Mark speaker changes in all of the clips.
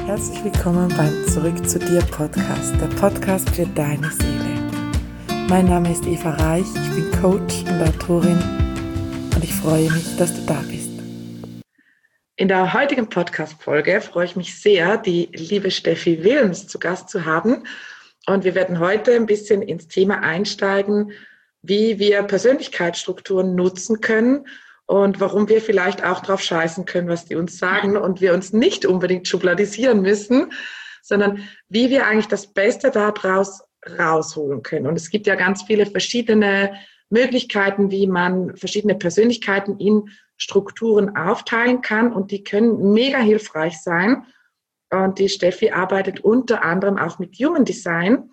Speaker 1: Herzlich willkommen beim Zurück zu dir Podcast, der Podcast für deine Seele. Mein Name ist Eva Reich, ich bin Coach und Autorin und ich freue mich, dass du da bist. In der heutigen Podcast-Folge freue ich mich sehr, die liebe Steffi Wilms zu Gast zu haben. Und wir werden heute ein bisschen ins Thema einsteigen, wie wir Persönlichkeitsstrukturen nutzen können und warum wir vielleicht auch drauf scheißen können, was die uns sagen und wir uns nicht unbedingt schubladisieren müssen, sondern wie wir eigentlich das Beste daraus rausholen können. Und es gibt ja ganz viele verschiedene Möglichkeiten, wie man verschiedene Persönlichkeiten in Strukturen aufteilen kann und die können mega hilfreich sein. Und die Steffi arbeitet unter anderem auch mit Human Design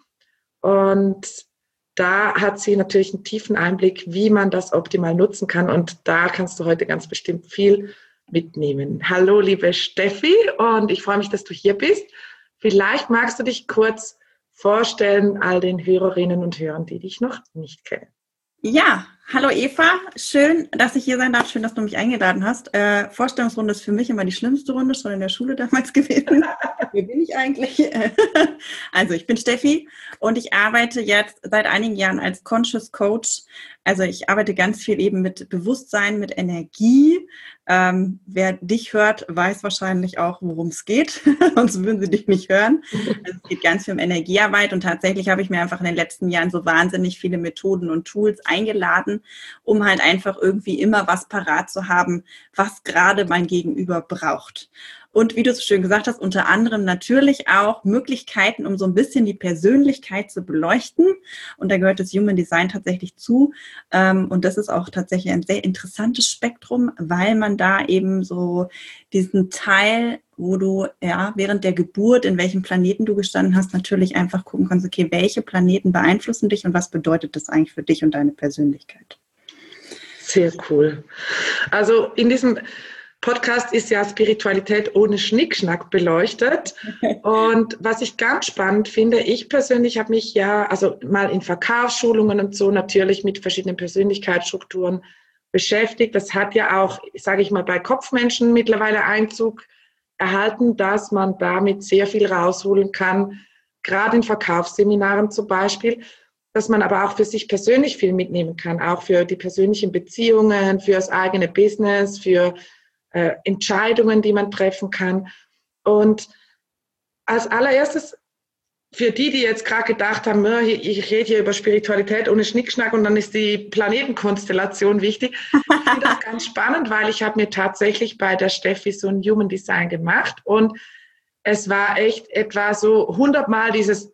Speaker 1: und da hat sie natürlich einen tiefen Einblick, wie man das optimal nutzen kann. Und da kannst du heute ganz bestimmt viel mitnehmen. Hallo, liebe Steffi. Und ich freue mich, dass du hier bist. Vielleicht magst du dich kurz vorstellen, all den Hörerinnen und Hörern, die dich noch nicht kennen.
Speaker 2: Ja, hallo Eva. Schön, dass ich hier sein darf. Schön, dass du mich eingeladen hast. Vorstellungsrunde ist für mich immer die schlimmste Runde, schon in der Schule damals gewesen. Wer bin ich eigentlich? Also ich bin Steffi und ich arbeite jetzt seit einigen Jahren als Conscious Coach. Also ich arbeite ganz viel eben mit Bewusstsein, mit Energie. Wer dich hört, weiß wahrscheinlich auch, worum es geht. Sonst würden sie dich nicht hören. Also es geht ganz viel um Energiearbeit und tatsächlich habe ich mir einfach in den letzten Jahren so wahnsinnig viele Methoden und Tools eingeladen, um halt einfach irgendwie immer was parat zu haben, was gerade mein Gegenüber braucht. Und wie du es schön gesagt hast, unter anderem natürlich auch Möglichkeiten, um so ein bisschen die Persönlichkeit zu beleuchten. Und da gehört das Human Design tatsächlich zu. Und das ist auch tatsächlich ein sehr interessantes Spektrum, weil man da eben so diesen Teil, wo du ja während der Geburt, in welchem Planeten du gestanden hast, natürlich einfach gucken kannst, okay, welche Planeten beeinflussen dich und was bedeutet das eigentlich für dich und deine Persönlichkeit?
Speaker 1: Sehr cool. Also in diesem Podcast ist ja Spiritualität ohne Schnickschnack beleuchtet. Und was ich ganz spannend finde, ich persönlich habe mich ja, also mal in Verkaufsschulungen und so natürlich mit verschiedenen Persönlichkeitsstrukturen beschäftigt. Das hat ja auch, sage ich mal, bei Kopfmenschen mittlerweile Einzug erhalten, dass man damit sehr viel rausholen kann, gerade in Verkaufsseminaren zum Beispiel, dass man aber auch für sich persönlich viel mitnehmen kann, auch für die persönlichen Beziehungen, für das eigene Business, für Entscheidungen, die man treffen kann. Und als allererstes, für die jetzt gerade gedacht haben, ich rede hier über Spiritualität ohne Schnickschnack und dann ist die Planetenkonstellation wichtig. Ich finde das ganz spannend, weil ich habe mir tatsächlich bei der Steffi so ein Human Design gemacht und es war echt etwa so 100-mal dieses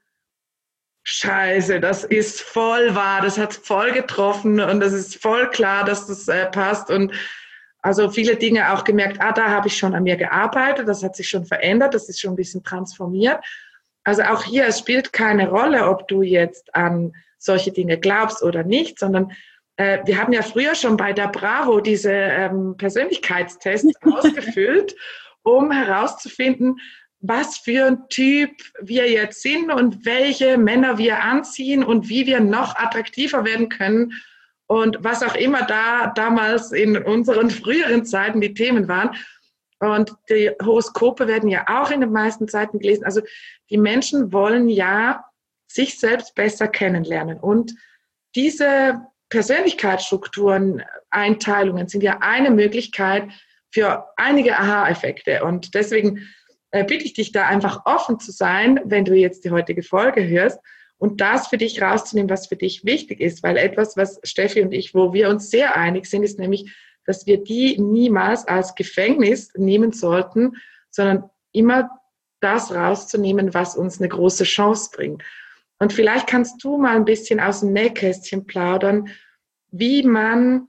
Speaker 1: Scheiße, das ist voll wahr, das hat voll getroffen und das ist voll klar, dass das passt und also viele Dinge auch gemerkt, da habe ich schon an mir gearbeitet, das hat sich schon verändert, das ist schon ein bisschen transformiert. Also auch hier, es spielt keine Rolle, ob du jetzt an solche Dinge glaubst oder nicht, sondern wir haben ja früher schon bei der Bravo diese Persönlichkeitstests ausgefüllt, um herauszufinden, was für ein Typ wir jetzt sind und welche Männer wir anziehen und wie wir noch attraktiver werden können. Und was auch immer da damals in unseren früheren Zeiten die Themen waren. Und die Horoskope werden ja auch in den meisten Zeiten gelesen. Also die Menschen wollen ja sich selbst besser kennenlernen. Und diese Persönlichkeitsstrukturen, Einteilungen sind ja eine Möglichkeit für einige Aha-Effekte. Und deswegen bitte ich dich da einfach offen zu sein, wenn du jetzt die heutige Folge hörst. Und das für dich rauszunehmen, was für dich wichtig ist. Weil etwas, was Steffi und ich, wo wir uns sehr einig sind, ist nämlich, dass wir die niemals als Gefängnis nehmen sollten, sondern immer das rauszunehmen, was uns eine große Chance bringt. Und vielleicht kannst du mal ein bisschen aus dem Nähkästchen plaudern, wie man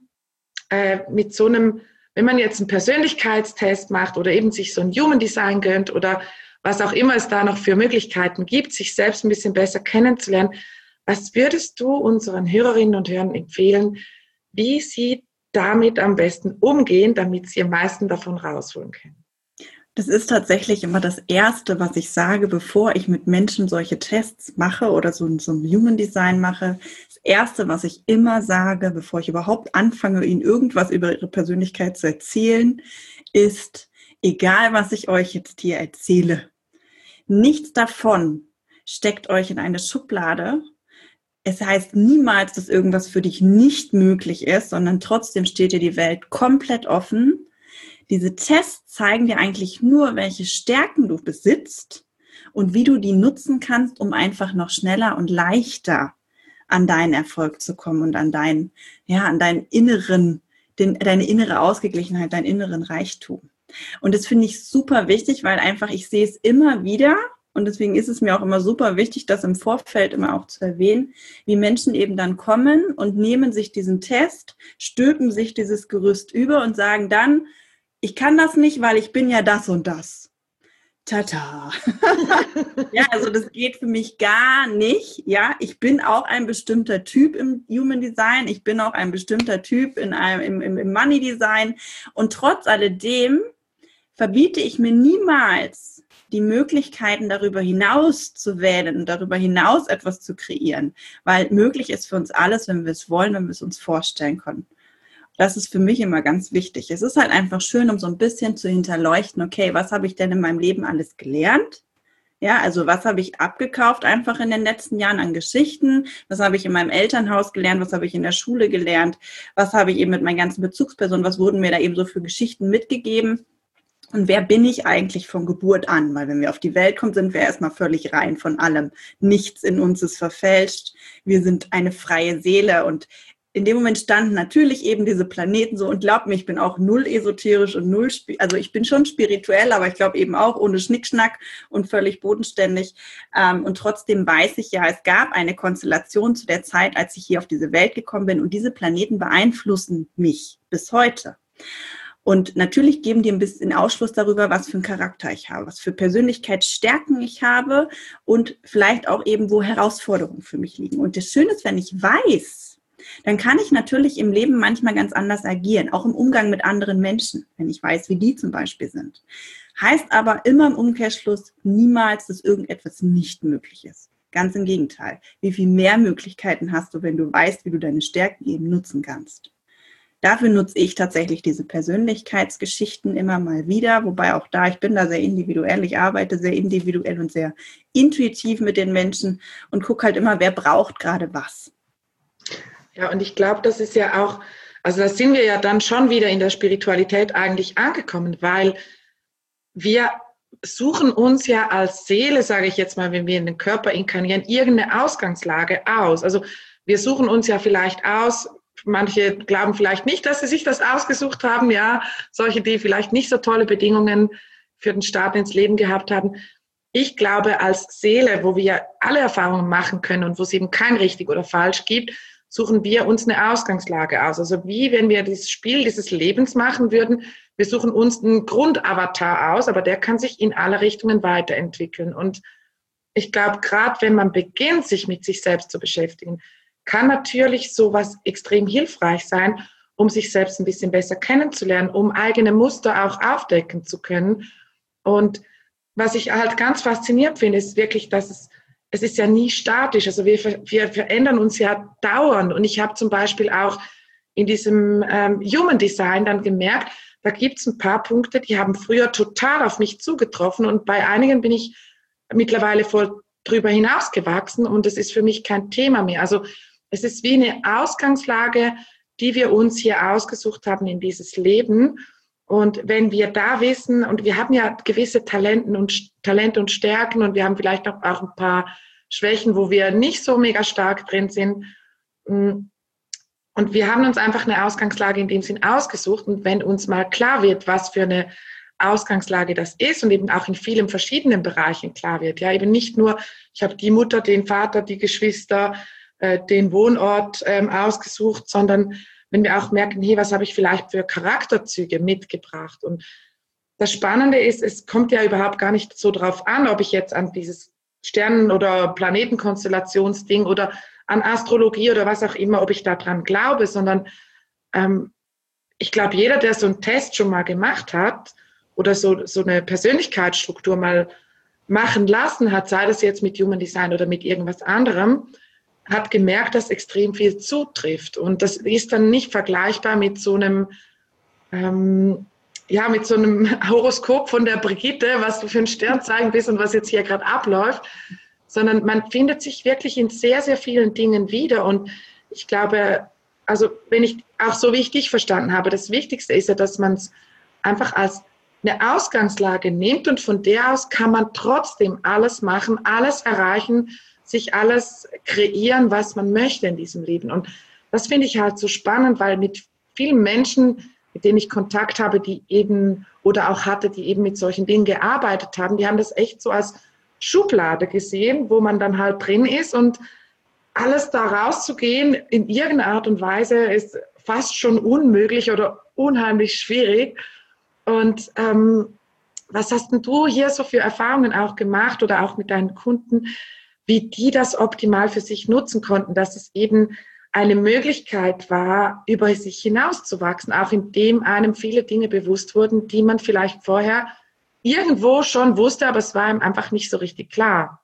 Speaker 1: mit so einem, wenn man jetzt einen Persönlichkeitstest macht oder eben sich so ein Human Design gönnt oder was auch immer es da noch für Möglichkeiten gibt, sich selbst ein bisschen besser kennenzulernen. Was würdest du unseren Hörerinnen und Hörern empfehlen, wie sie damit am besten umgehen, damit sie am meisten davon rausholen können?
Speaker 2: Das ist tatsächlich immer das Erste, was ich sage, bevor ich mit Menschen solche Tests mache oder so ein Human Design mache. Das Erste, was ich immer sage, bevor ich überhaupt anfange, ihnen irgendwas über ihre Persönlichkeit zu erzählen, ist, egal was ich euch jetzt hier erzähle, Nichts davon steckt euch in eine Schublade. Es heißt niemals, dass irgendwas für dich nicht möglich ist, sondern trotzdem steht dir die Welt komplett offen. Diese Tests zeigen dir eigentlich nur, welche Stärken du besitzt und wie du die nutzen kannst, um einfach noch schneller und leichter an deinen Erfolg zu kommen und an deinen inneren, deine innere Ausgeglichenheit, deinen inneren Reichtum. Und das finde ich super wichtig, weil einfach ich sehe es immer wieder und deswegen ist es mir auch immer super wichtig, das im Vorfeld immer auch zu erwähnen, wie Menschen eben dann kommen und nehmen sich diesen Test, stülpen sich dieses Gerüst über und sagen dann, ich kann das nicht, weil ich bin ja das und das. Tata. Ja, also das geht für mich gar nicht. Ja, ich bin auch ein bestimmter Typ im Human Design. Ich bin auch ein bestimmter Typ im Money Design. Und trotz alledem verbiete ich mir niemals die Möglichkeiten, darüber hinaus zu wählen und darüber hinaus etwas zu kreieren. Weil möglich ist für uns alles, wenn wir es wollen, wenn wir es uns vorstellen können. Das ist für mich immer ganz wichtig. Es ist halt einfach schön, um so ein bisschen zu hinterleuchten, okay, was habe ich denn in meinem Leben alles gelernt? Ja, also was habe ich abgekauft einfach in den letzten Jahren an Geschichten? Was habe ich in meinem Elternhaus gelernt? Was habe ich in der Schule gelernt? Was habe ich eben mit meinen ganzen Bezugspersonen? Was wurden mir da eben so für Geschichten mitgegeben? Und wer bin ich eigentlich von Geburt an? Weil wenn wir auf die Welt kommen, sind wir erstmal völlig rein von allem. Nichts in uns ist verfälscht. Wir sind eine freie Seele und in dem Moment standen natürlich eben diese Planeten so und glaub mir, ich bin auch null esoterisch und also ich bin schon spirituell, aber ich glaube eben auch ohne Schnickschnack und völlig bodenständig. Und trotzdem weiß ich ja, es gab eine Konstellation zu der Zeit, als ich hier auf diese Welt gekommen bin und diese Planeten beeinflussen mich bis heute. Und natürlich geben die ein bisschen Ausschluss darüber, was für einen Charakter ich habe, was für Persönlichkeitsstärken ich habe und vielleicht auch eben, wo Herausforderungen für mich liegen. Und das Schöne ist, wenn ich weiß, dann kann ich natürlich im Leben manchmal ganz anders agieren, auch im Umgang mit anderen Menschen, wenn ich weiß, wie die zum Beispiel sind. Heißt aber immer im Umkehrschluss niemals, dass irgendetwas nicht möglich ist. Ganz im Gegenteil. Wie viel mehr Möglichkeiten hast du, wenn du weißt, wie du deine Stärken eben nutzen kannst? Dafür nutze ich tatsächlich diese Persönlichkeitsgeschichten immer mal wieder, wobei auch da, ich bin da sehr individuell, ich arbeite sehr individuell und sehr intuitiv mit den Menschen und gucke halt immer, wer braucht gerade was.
Speaker 1: Ja, und ich glaube, das ist ja auch, also da sind wir ja dann schon wieder in der Spiritualität eigentlich angekommen, weil wir suchen uns ja als Seele, sage ich jetzt mal, wenn wir in den Körper inkarnieren, irgendeine Ausgangslage aus. Also wir suchen uns ja vielleicht aus, manche glauben vielleicht nicht, dass sie sich das ausgesucht haben, ja, solche, die vielleicht nicht so tolle Bedingungen für den Start ins Leben gehabt haben. Ich glaube, als Seele, wo wir alle Erfahrungen machen können und wo es eben kein richtig oder falsch gibt, suchen wir uns eine Ausgangslage aus. Also wie wenn wir dieses Spiel dieses Lebens machen würden, wir suchen uns einen Grundavatar aus, aber der kann sich in alle Richtungen weiterentwickeln. Und ich glaube, gerade wenn man beginnt, sich mit sich selbst zu beschäftigen, kann natürlich sowas extrem hilfreich sein, um sich selbst ein bisschen besser kennenzulernen, um eigene Muster auch aufdecken zu können. Und was ich halt ganz faszinierend finde, ist wirklich, dass es ist ja nie statisch. Also wir verändern uns ja dauernd. Und ich habe zum Beispiel auch in diesem Human Design dann gemerkt, da gibt es ein paar Punkte, die haben früher total auf mich zugetroffen. Und bei einigen bin ich mittlerweile voll drüber hinausgewachsen und es ist für mich kein Thema mehr. Also es ist wie eine Ausgangslage, die wir uns hier ausgesucht haben in dieses Leben. Und wenn wir da wissen, und wir haben ja gewisse Talente und Stärken und wir haben vielleicht auch ein paar Schwächen, wo wir nicht so mega stark drin sind. Und wir haben uns einfach eine Ausgangslage in dem Sinn ausgesucht. Und wenn uns mal klar wird, was für eine Ausgangslage das ist und eben auch in vielen verschiedenen Bereichen klar wird, ja, eben nicht nur, ich habe die Mutter, den Vater, die Geschwister, den Wohnort ausgesucht, sondern wenn wir auch merken, hey, was habe ich vielleicht für Charakterzüge mitgebracht? Und das Spannende ist, es kommt ja überhaupt gar nicht so drauf an, ob ich jetzt an dieses Sternen- oder Planetenkonstellationsding oder an Astrologie oder was auch immer, ob ich daran glaube, sondern ich glaube, jeder, der so einen Test schon mal gemacht hat oder so eine Persönlichkeitsstruktur mal machen lassen hat, sei das jetzt mit Human Design oder mit irgendwas anderem, hat gemerkt, dass extrem viel zutrifft. Und das ist dann nicht vergleichbar mit so einem ja, mit so einem Horoskop von der Brigitte, was du für ein Sternzeichen bist und was jetzt hier gerade abläuft, sondern man findet sich wirklich in sehr, sehr vielen Dingen wieder. Und ich glaube, also wenn ich auch so wie ich dich verstanden habe, das Wichtigste ist ja, dass man es einfach als eine Ausgangslage nimmt und von der aus kann man trotzdem alles machen, alles erreichen, sich alles kreieren, was man möchte in diesem Leben. Und das finde ich halt so spannend, weil mit vielen Menschen, mit denen ich Kontakt habe, die eben oder auch hatte, die eben mit solchen Dingen gearbeitet haben, die haben das echt so als Schublade gesehen, wo man dann halt drin ist und alles da rauszugehen in irgendeiner Art und Weise ist fast schon unmöglich oder unheimlich schwierig. Und was hast denn du hier so für Erfahrungen auch gemacht oder auch mit deinen Kunden, wie die das optimal für sich nutzen konnten, dass es eben eine Möglichkeit war, über sich hinauszuwachsen, auch indem einem viele Dinge bewusst wurden, die man vielleicht vorher irgendwo schon wusste, aber es war ihm einfach nicht so richtig klar.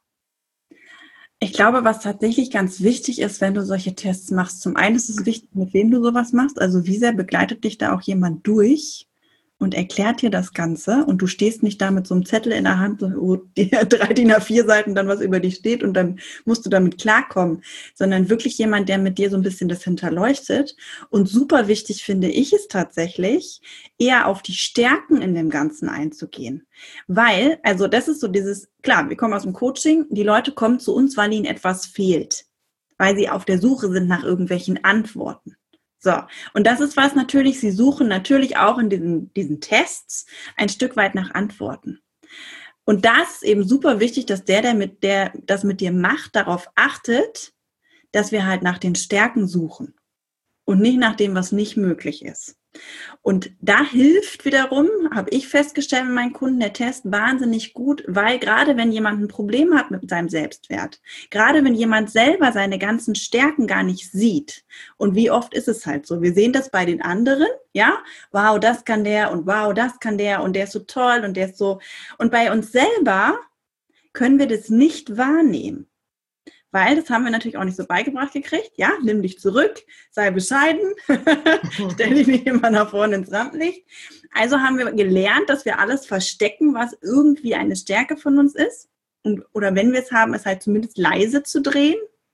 Speaker 2: Ich glaube, was tatsächlich ganz wichtig ist, wenn du solche Tests machst, zum einen ist es wichtig, mit wem du sowas machst, also wie sehr begleitet dich da auch jemand durch und erklärt dir das Ganze und du stehst nicht da mit so einem Zettel in der Hand, wo 3 DIN A4 Seiten dann was über dich steht und dann musst du damit klarkommen, sondern wirklich jemand, der mit dir so ein bisschen das hinterleuchtet. Und super wichtig finde ich es tatsächlich, eher auf die Stärken in dem Ganzen einzugehen. Weil, also das ist so dieses, klar, wir kommen aus dem Coaching, die Leute kommen zu uns, weil ihnen etwas fehlt, weil sie auf der Suche sind nach irgendwelchen Antworten. So, und das ist was natürlich, sie suchen natürlich auch in diesen Tests ein Stück weit nach Antworten. Und das ist eben super wichtig, dass der das mit dir macht, darauf achtet, dass wir halt nach den Stärken suchen und nicht nach dem, was nicht möglich ist. Und da hilft wiederum, habe ich festgestellt mit meinen Kunden, der Test wahnsinnig gut, weil gerade wenn jemand ein Problem hat mit seinem Selbstwert, gerade wenn jemand selber seine ganzen Stärken gar nicht sieht, und wie oft ist es halt so, wir sehen das bei den anderen, ja, wow, das kann der und wow, das kann der und der ist so toll und der ist so, und bei uns selber können wir das nicht wahrnehmen. Weil das haben wir natürlich auch nicht so beigebracht gekriegt. Ja, nimm dich zurück, sei bescheiden, stell dich nicht immer nach vorne ins Rampenlicht. Also haben wir gelernt, dass wir alles verstecken, was irgendwie eine Stärke von uns ist. Oder wenn wir es haben, es halt zumindest leise zu drehen.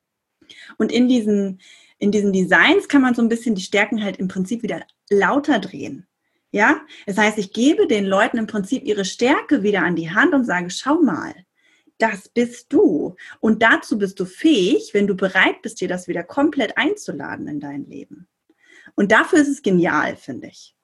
Speaker 2: Und in diesen Designs kann man so ein bisschen die Stärken halt im Prinzip wieder lauter drehen. Ja, das heißt, ich gebe den Leuten im Prinzip ihre Stärke wieder an die Hand und sage, schau mal. Das bist du. Und dazu bist du fähig, wenn du bereit bist, dir das wieder komplett einzuladen in dein Leben. Und dafür ist es genial, finde ich.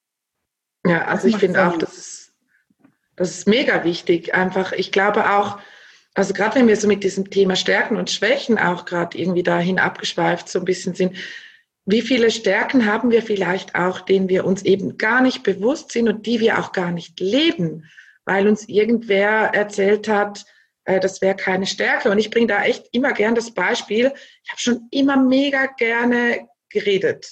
Speaker 1: Ja, also ich finde auch, das ist mega wichtig. Einfach, ich glaube auch, also gerade wenn wir so mit diesem Thema Stärken und Schwächen auch gerade irgendwie dahin abgeschweift so ein bisschen sind, wie viele Stärken haben wir vielleicht auch, denen wir uns eben gar nicht bewusst sind und die wir auch gar nicht leben, weil uns irgendwer erzählt hat, das wäre keine Stärke. Und ich bringe da echt immer gern das Beispiel, ich habe schon immer mega gerne geredet.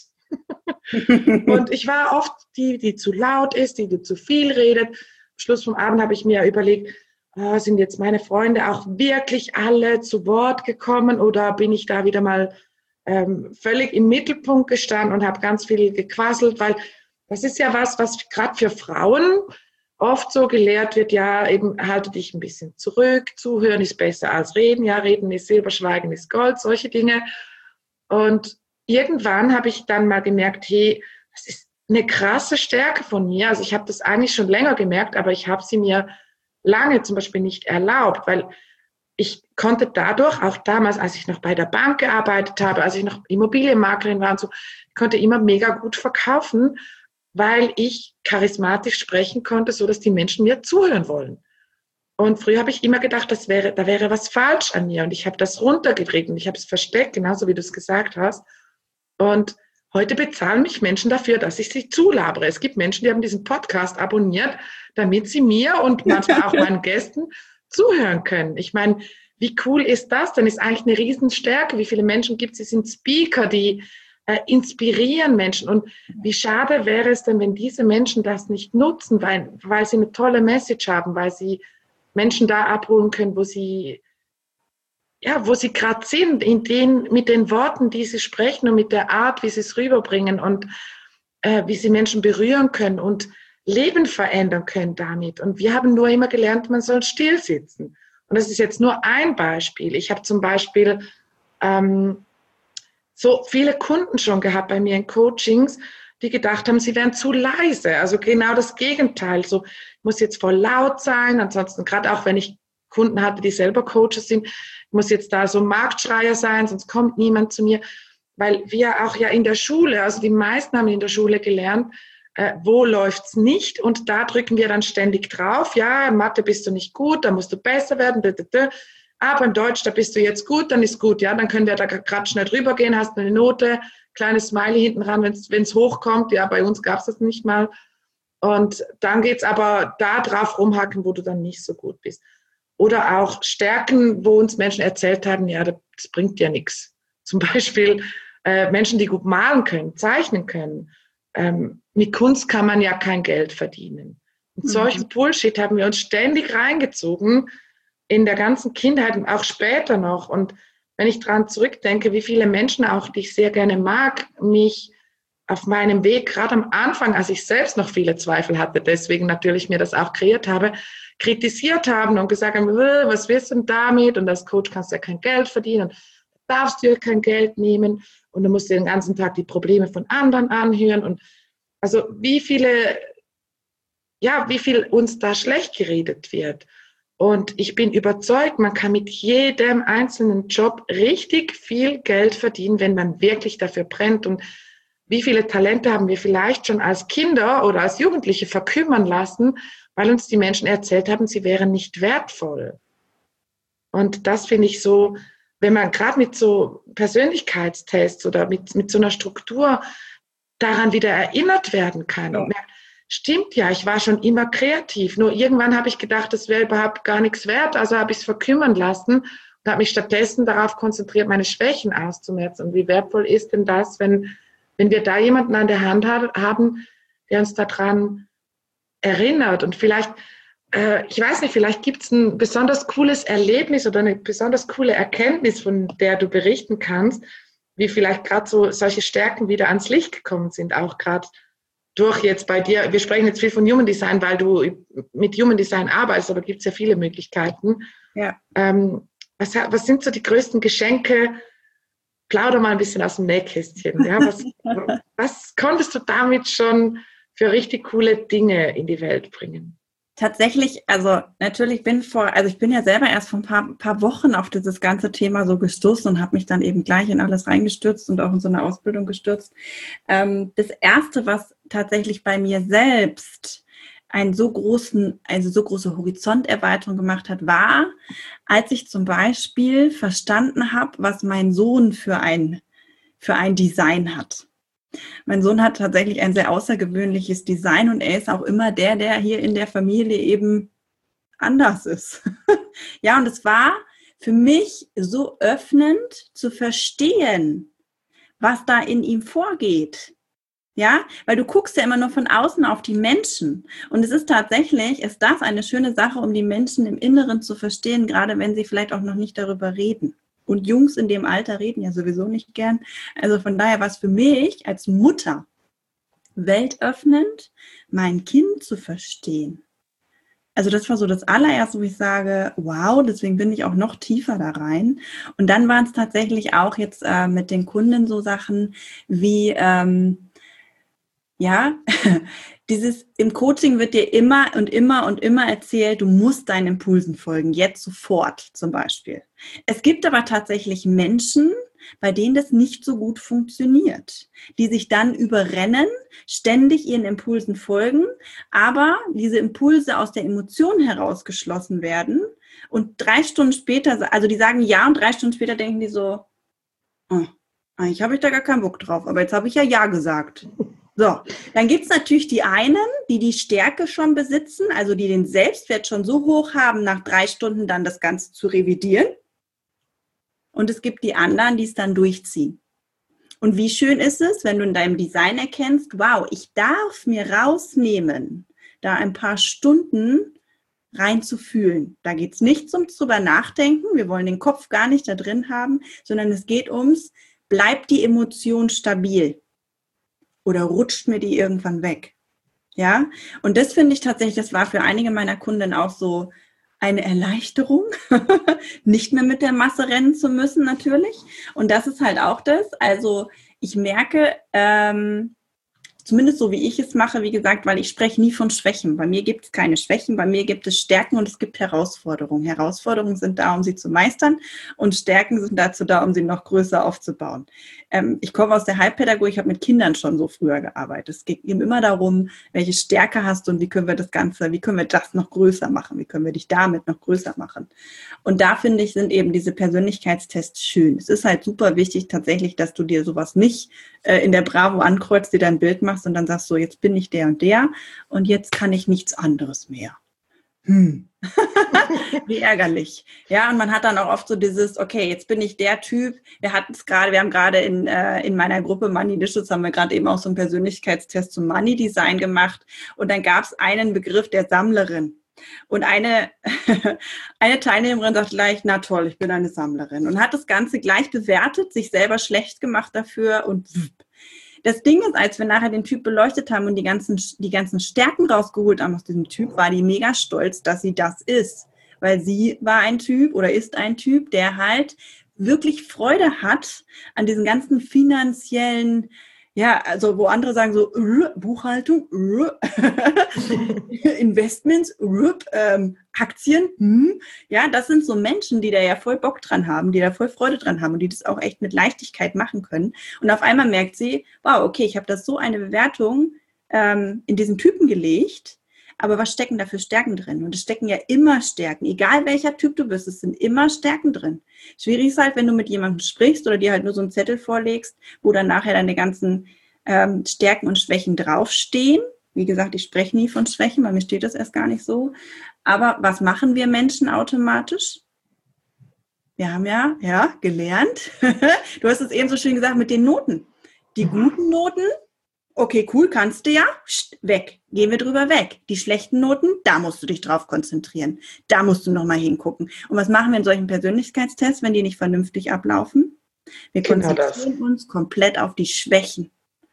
Speaker 1: Und ich war oft die zu laut ist, die zu viel redet. Am Schluss vom Abend habe ich mir überlegt, sind jetzt meine Freunde auch wirklich alle zu Wort gekommen oder bin ich da wieder mal völlig im Mittelpunkt gestanden und habe ganz viel gequasselt, weil das ist ja was gerade für Frauen oft so gelehrt wird, ja, eben halte dich ein bisschen zurück, zuhören ist besser als reden, ja, reden ist Silber, Schweigen ist Gold, solche Dinge. Und irgendwann habe ich dann mal gemerkt, hey, das ist eine krasse Stärke von mir. Also ich habe das eigentlich schon länger gemerkt, aber ich habe sie mir lange zum Beispiel nicht erlaubt, weil ich konnte dadurch, auch damals, als ich noch bei der Bank gearbeitet habe, als ich noch Immobilienmaklerin war und so, konnte immer mega gut verkaufen, weil ich charismatisch sprechen konnte, so dass die Menschen mir zuhören wollen. Und früher habe ich immer gedacht, da wäre was falsch an mir. Und ich habe das runtergedreht und ich habe es versteckt, genauso wie du es gesagt hast. Und heute bezahlen mich Menschen dafür, dass ich sie zulabere. Es gibt Menschen, die haben diesen Podcast abonniert, damit sie mir und manchmal auch meinen Gästen zuhören können. Ich meine, wie cool ist das denn? Ist eigentlich eine Riesenstärke. Wie viele Menschen gibt es, die sind Speaker, die inspirieren Menschen. Und wie schade wäre es denn, wenn diese Menschen das nicht nutzen, weil sie eine tolle Message haben, weil sie Menschen da abholen können, wo sie gerade sind, mit den Worten, die sie sprechen und mit der Art, wie sie es rüberbringen und wie sie Menschen berühren können. Und Leben verändern können damit. Und wir haben nur immer gelernt, man soll still sitzen. Und das ist jetzt nur ein Beispiel. Ich habe zum Beispiel so viele Kunden schon gehabt bei mir in Coachings, die gedacht haben, sie wären zu leise. Also genau das Gegenteil. So, ich muss jetzt voll laut sein. Ansonsten, gerade auch wenn ich Kunden hatte, die selber Coaches sind, ich muss jetzt da so Marktschreier sein, sonst kommt niemand zu mir. Weil wir auch ja in der Schule, also die meisten haben in der Schule gelernt, wo läuft's nicht? Und da drücken wir dann ständig drauf. Ja, in Mathe bist du nicht gut, da musst du besser werden. Aber in Deutsch, da bist du jetzt gut, dann ist gut. Ja, dann können wir da gerade schnell drüber gehen, hast eine Note, kleines Smiley hinten ran, wenn es hochkommt. Ja, bei uns gab es das nicht mal. Und dann geht's aber da drauf rumhacken, wo du dann nicht so gut bist. Oder auch Stärken, wo uns Menschen erzählt haben, ja, das bringt ja nichts. Zum Beispiel Menschen, die gut malen können, zeichnen können. Mit Kunst kann man ja kein Geld verdienen. Und solchen Bullshit haben wir uns ständig reingezogen in der ganzen Kindheit und auch später noch. Und wenn ich daran zurückdenke, wie viele Menschen auch, die ich sehr gerne mag, mich auf meinem Weg, gerade am Anfang, als ich selbst noch viele Zweifel hatte, deswegen natürlich mir das auch kreiert habe, kritisiert haben und gesagt haben, was willst du denn damit? Und als Coach kannst du ja kein Geld verdienen und darfst du ja kein Geld nehmen und du musst dir den ganzen Tag die Probleme von anderen anhören. Und also wie viel uns da schlecht geredet wird. Und ich bin überzeugt, man kann mit jedem einzelnen Job richtig viel Geld verdienen, wenn man wirklich dafür brennt. Und wie viele Talente haben wir vielleicht schon als Kinder oder als Jugendliche verkümmern lassen, weil uns die Menschen erzählt haben, sie wären nicht wertvoll. Und das finde ich so, wenn man gerade mit so Persönlichkeitstests oder mit so einer Struktur daran wieder erinnert werden kann und merkt, stimmt ja, ich war schon immer kreativ, nur irgendwann habe ich gedacht, das wäre überhaupt gar nichts wert, also habe ich es verkümmern lassen und habe mich stattdessen darauf konzentriert, meine Schwächen auszumerzen. Und wie wertvoll ist denn das, wenn wir da jemanden an der Hand haben, der uns daran erinnert und vielleicht, ich weiß nicht, vielleicht gibt es ein besonders cooles Erlebnis oder eine besonders coole Erkenntnis, von der du berichten kannst, wie vielleicht gerade so solche Stärken wieder ans Licht gekommen sind, auch gerade durch jetzt bei dir. Wir sprechen jetzt viel von Human Design, weil du mit Human Design arbeitest, aber gibt es ja viele Möglichkeiten.
Speaker 2: Ja.
Speaker 1: Was sind so die größten Geschenke? Plauder mal ein bisschen aus dem Nähkästchen. Ja? Was konntest du damit schon für richtig coole Dinge in die Welt bringen?
Speaker 2: Tatsächlich, also natürlich ich bin ja selber erst vor ein paar Wochen auf dieses ganze Thema so gestoßen und habe mich dann eben gleich in alles reingestürzt und auch in so eine Ausbildung gestürzt. Das Erste, was tatsächlich bei mir selbst eine so große Horizonterweiterung gemacht hat, war, als ich zum Beispiel verstanden habe, was mein Sohn für ein Design hat. Mein Sohn hat tatsächlich ein sehr außergewöhnliches Design und er ist auch immer der hier in der Familie eben anders ist. Ja, und es war für mich so öffnend zu verstehen, was da in ihm vorgeht. Ja, weil du guckst ja immer nur von außen auf die Menschen. Und ist das eine schöne Sache, um die Menschen im Inneren zu verstehen, gerade wenn sie vielleicht auch noch nicht darüber reden. Und Jungs in dem Alter reden ja sowieso nicht gern. Also von daher war es für mich als Mutter weltöffnend, mein Kind zu verstehen. Also das war so das allererste, wo ich sage, wow, deswegen bin ich auch noch tiefer da rein. Und dann waren es tatsächlich auch jetzt mit den Kunden so Sachen wie, im Coaching wird dir immer und immer und immer erzählt, du musst deinen Impulsen folgen, jetzt sofort zum Beispiel. Es gibt aber tatsächlich Menschen, bei denen das nicht so gut funktioniert, die sich dann überrennen, ständig ihren Impulsen folgen, aber diese Impulse aus der Emotion herausgeschlossen werden und 3 Stunden später, also die sagen ja und 3 Stunden später denken die so, eigentlich habe ich da gar keinen Bock drauf, aber jetzt habe ich ja gesagt. So, dann gibt es natürlich die einen, die die Stärke schon besitzen, also die den Selbstwert schon so hoch haben, nach 3 Stunden dann das Ganze zu revidieren. Und es gibt die anderen, die es dann durchziehen. Und wie schön ist es, wenn du in deinem Design erkennst, wow, ich darf mir rausnehmen, da ein paar Stunden reinzufühlen. Da geht es nicht ums drüber nachdenken, wir wollen den Kopf gar nicht da drin haben, sondern es geht ums, bleibt die Emotion stabil? Oder rutscht mir die irgendwann weg? Ja, und das finde ich tatsächlich, das war für einige meiner Kunden auch so eine Erleichterung, nicht mehr mit der Masse rennen zu müssen natürlich. Und das ist halt auch das. Also ich merke, zumindest so wie ich es mache, wie gesagt, weil ich spreche nie von Schwächen. Bei mir gibt es keine Schwächen, bei mir gibt es Stärken und es gibt Herausforderungen. Herausforderungen sind da, um sie zu meistern und Stärken sind dazu da, um sie noch größer aufzubauen. Ich komme aus der Heilpädagogik, ich habe mit Kindern schon so früher gearbeitet. Es geht eben immer darum, welche Stärke hast du und wie können wir das Ganze, wie können wir das noch größer machen, wie können wir dich damit noch größer machen. Und da finde ich, sind eben diese Persönlichkeitstests schön. Es ist halt super wichtig tatsächlich, dass du dir sowas nicht in der Bravo ankreuzt, dir dein Bild machst und dann sagst so, jetzt bin ich der und jetzt kann ich nichts anderes mehr. Wie ärgerlich. Ja, und man hat dann auch oft so dieses, okay, jetzt bin ich der Typ. Wir haben gerade in meiner Gruppe Moneylicious haben wir gerade eben auch so einen Persönlichkeitstest zum Money Design gemacht und dann gab es einen Begriff der Sammlerin. Und eine Teilnehmerin sagt gleich, na toll, ich bin eine Sammlerin und hat das Ganze gleich bewertet, sich selber schlecht gemacht dafür und das Ding ist, als wir nachher den Typ beleuchtet haben und die ganzen Stärken rausgeholt haben aus diesem Typ, war die mega stolz, dass sie das ist. Weil sie war ein Typ oder ist ein Typ, der halt wirklich Freude hat an diesen ganzen finanziellen, ja, also wo andere sagen so, Buchhaltung, Investments, Aktien, ja, das sind so Menschen, die da ja voll Bock dran haben, die da voll Freude dran haben und die das auch echt mit Leichtigkeit machen können. Und auf einmal merkt sie, wow, okay, ich habe da so eine Bewertung in diesen Typen gelegt, aber was stecken da für Stärken drin? Und es stecken ja immer Stärken, egal welcher Typ du bist, es sind immer Stärken drin. Schwierig ist halt, wenn du mit jemandem sprichst oder dir halt nur so einen Zettel vorlegst, wo dann nachher deine ganzen Stärken und Schwächen draufstehen. Wie gesagt, ich spreche nie von Schwächen, weil mir steht das erst gar nicht so. Aber was machen wir Menschen automatisch? Wir haben ja gelernt. Du hast es eben so schön gesagt mit den Noten. Die guten Noten, okay, cool, kannst du ja, weg, gehen wir drüber weg. Die schlechten Noten, da musst du dich drauf konzentrieren. Da musst du nochmal hingucken. Und was machen wir in solchen Persönlichkeitstests, wenn die nicht vernünftig ablaufen? Wir konzentrieren uns komplett auf die Schwächen.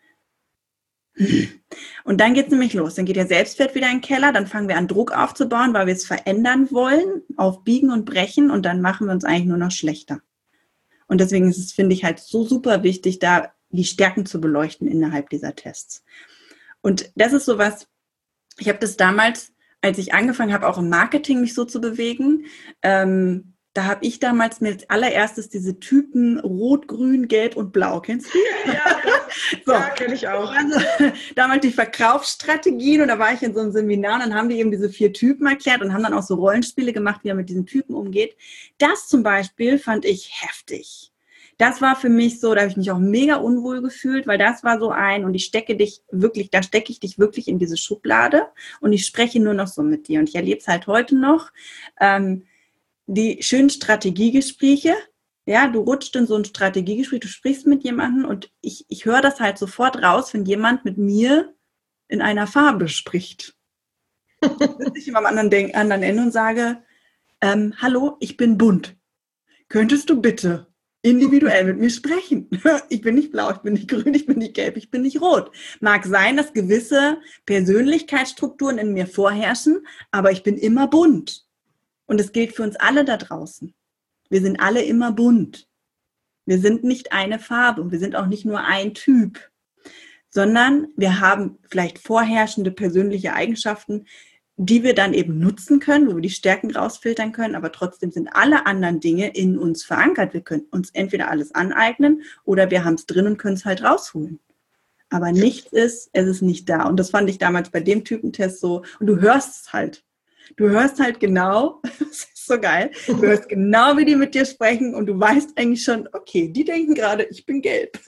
Speaker 2: Und dann geht es nämlich los. Dann geht der Selbstwert wieder in den Keller, dann fangen wir an, Druck aufzubauen, weil wir es verändern wollen, auf Biegen und Brechen und dann machen wir uns eigentlich nur noch schlechter. Und deswegen ist es, finde ich, halt so super wichtig, da die Stärken zu beleuchten innerhalb dieser Tests. Und das ist sowas, ich habe das damals, als ich angefangen habe, auch im Marketing mich so zu bewegen, da habe ich damals mir als allererstes diese Typen Rot, Grün, Gelb und Blau. Kennst du?
Speaker 1: Ja, so, ja, kenne ich auch.
Speaker 2: Also, damals die Verkaufsstrategien und da war ich in so einem Seminar und dann haben die eben diese 4 Typen erklärt und haben dann auch so Rollenspiele gemacht, wie man mit diesen Typen umgeht. Das zum Beispiel fand ich heftig. Das war für mich so, da habe ich mich auch mega unwohl gefühlt, weil das war so und da stecke ich dich wirklich in diese Schublade und ich spreche nur noch so mit dir. Und ich erlebe es halt heute noch, die schönen Strategiegespräche, ja, du rutscht in so ein Strategiegespräch, du sprichst mit jemandem und ich höre das halt sofort raus, wenn jemand mit mir in einer Farbe spricht. Dann sitze ich immer am anderen Ende und sage, hallo, ich bin bunt. Könntest du bitte individuell mit mir sprechen? Ich bin nicht blau, ich bin nicht grün, ich bin nicht gelb, ich bin nicht rot. Mag sein, dass gewisse Persönlichkeitsstrukturen in mir vorherrschen, aber ich bin immer bunt. Und es gilt für uns alle da draußen. Wir sind alle immer bunt. Wir sind nicht eine Farbe und wir sind auch nicht nur ein Typ, sondern wir haben vielleicht vorherrschende persönliche Eigenschaften, die wir dann eben nutzen können, wo wir die Stärken rausfiltern können, aber trotzdem sind alle anderen Dinge in uns verankert. Wir können uns entweder alles aneignen oder wir haben es drin und können es halt rausholen. Aber es ist nicht da. Und das fand ich damals bei dem Typentest so. Und du hörst es halt. Du hörst halt genau, das ist so geil, du hörst genau, wie die mit dir sprechen und du weißt eigentlich schon, okay, die denken gerade, ich bin gelb.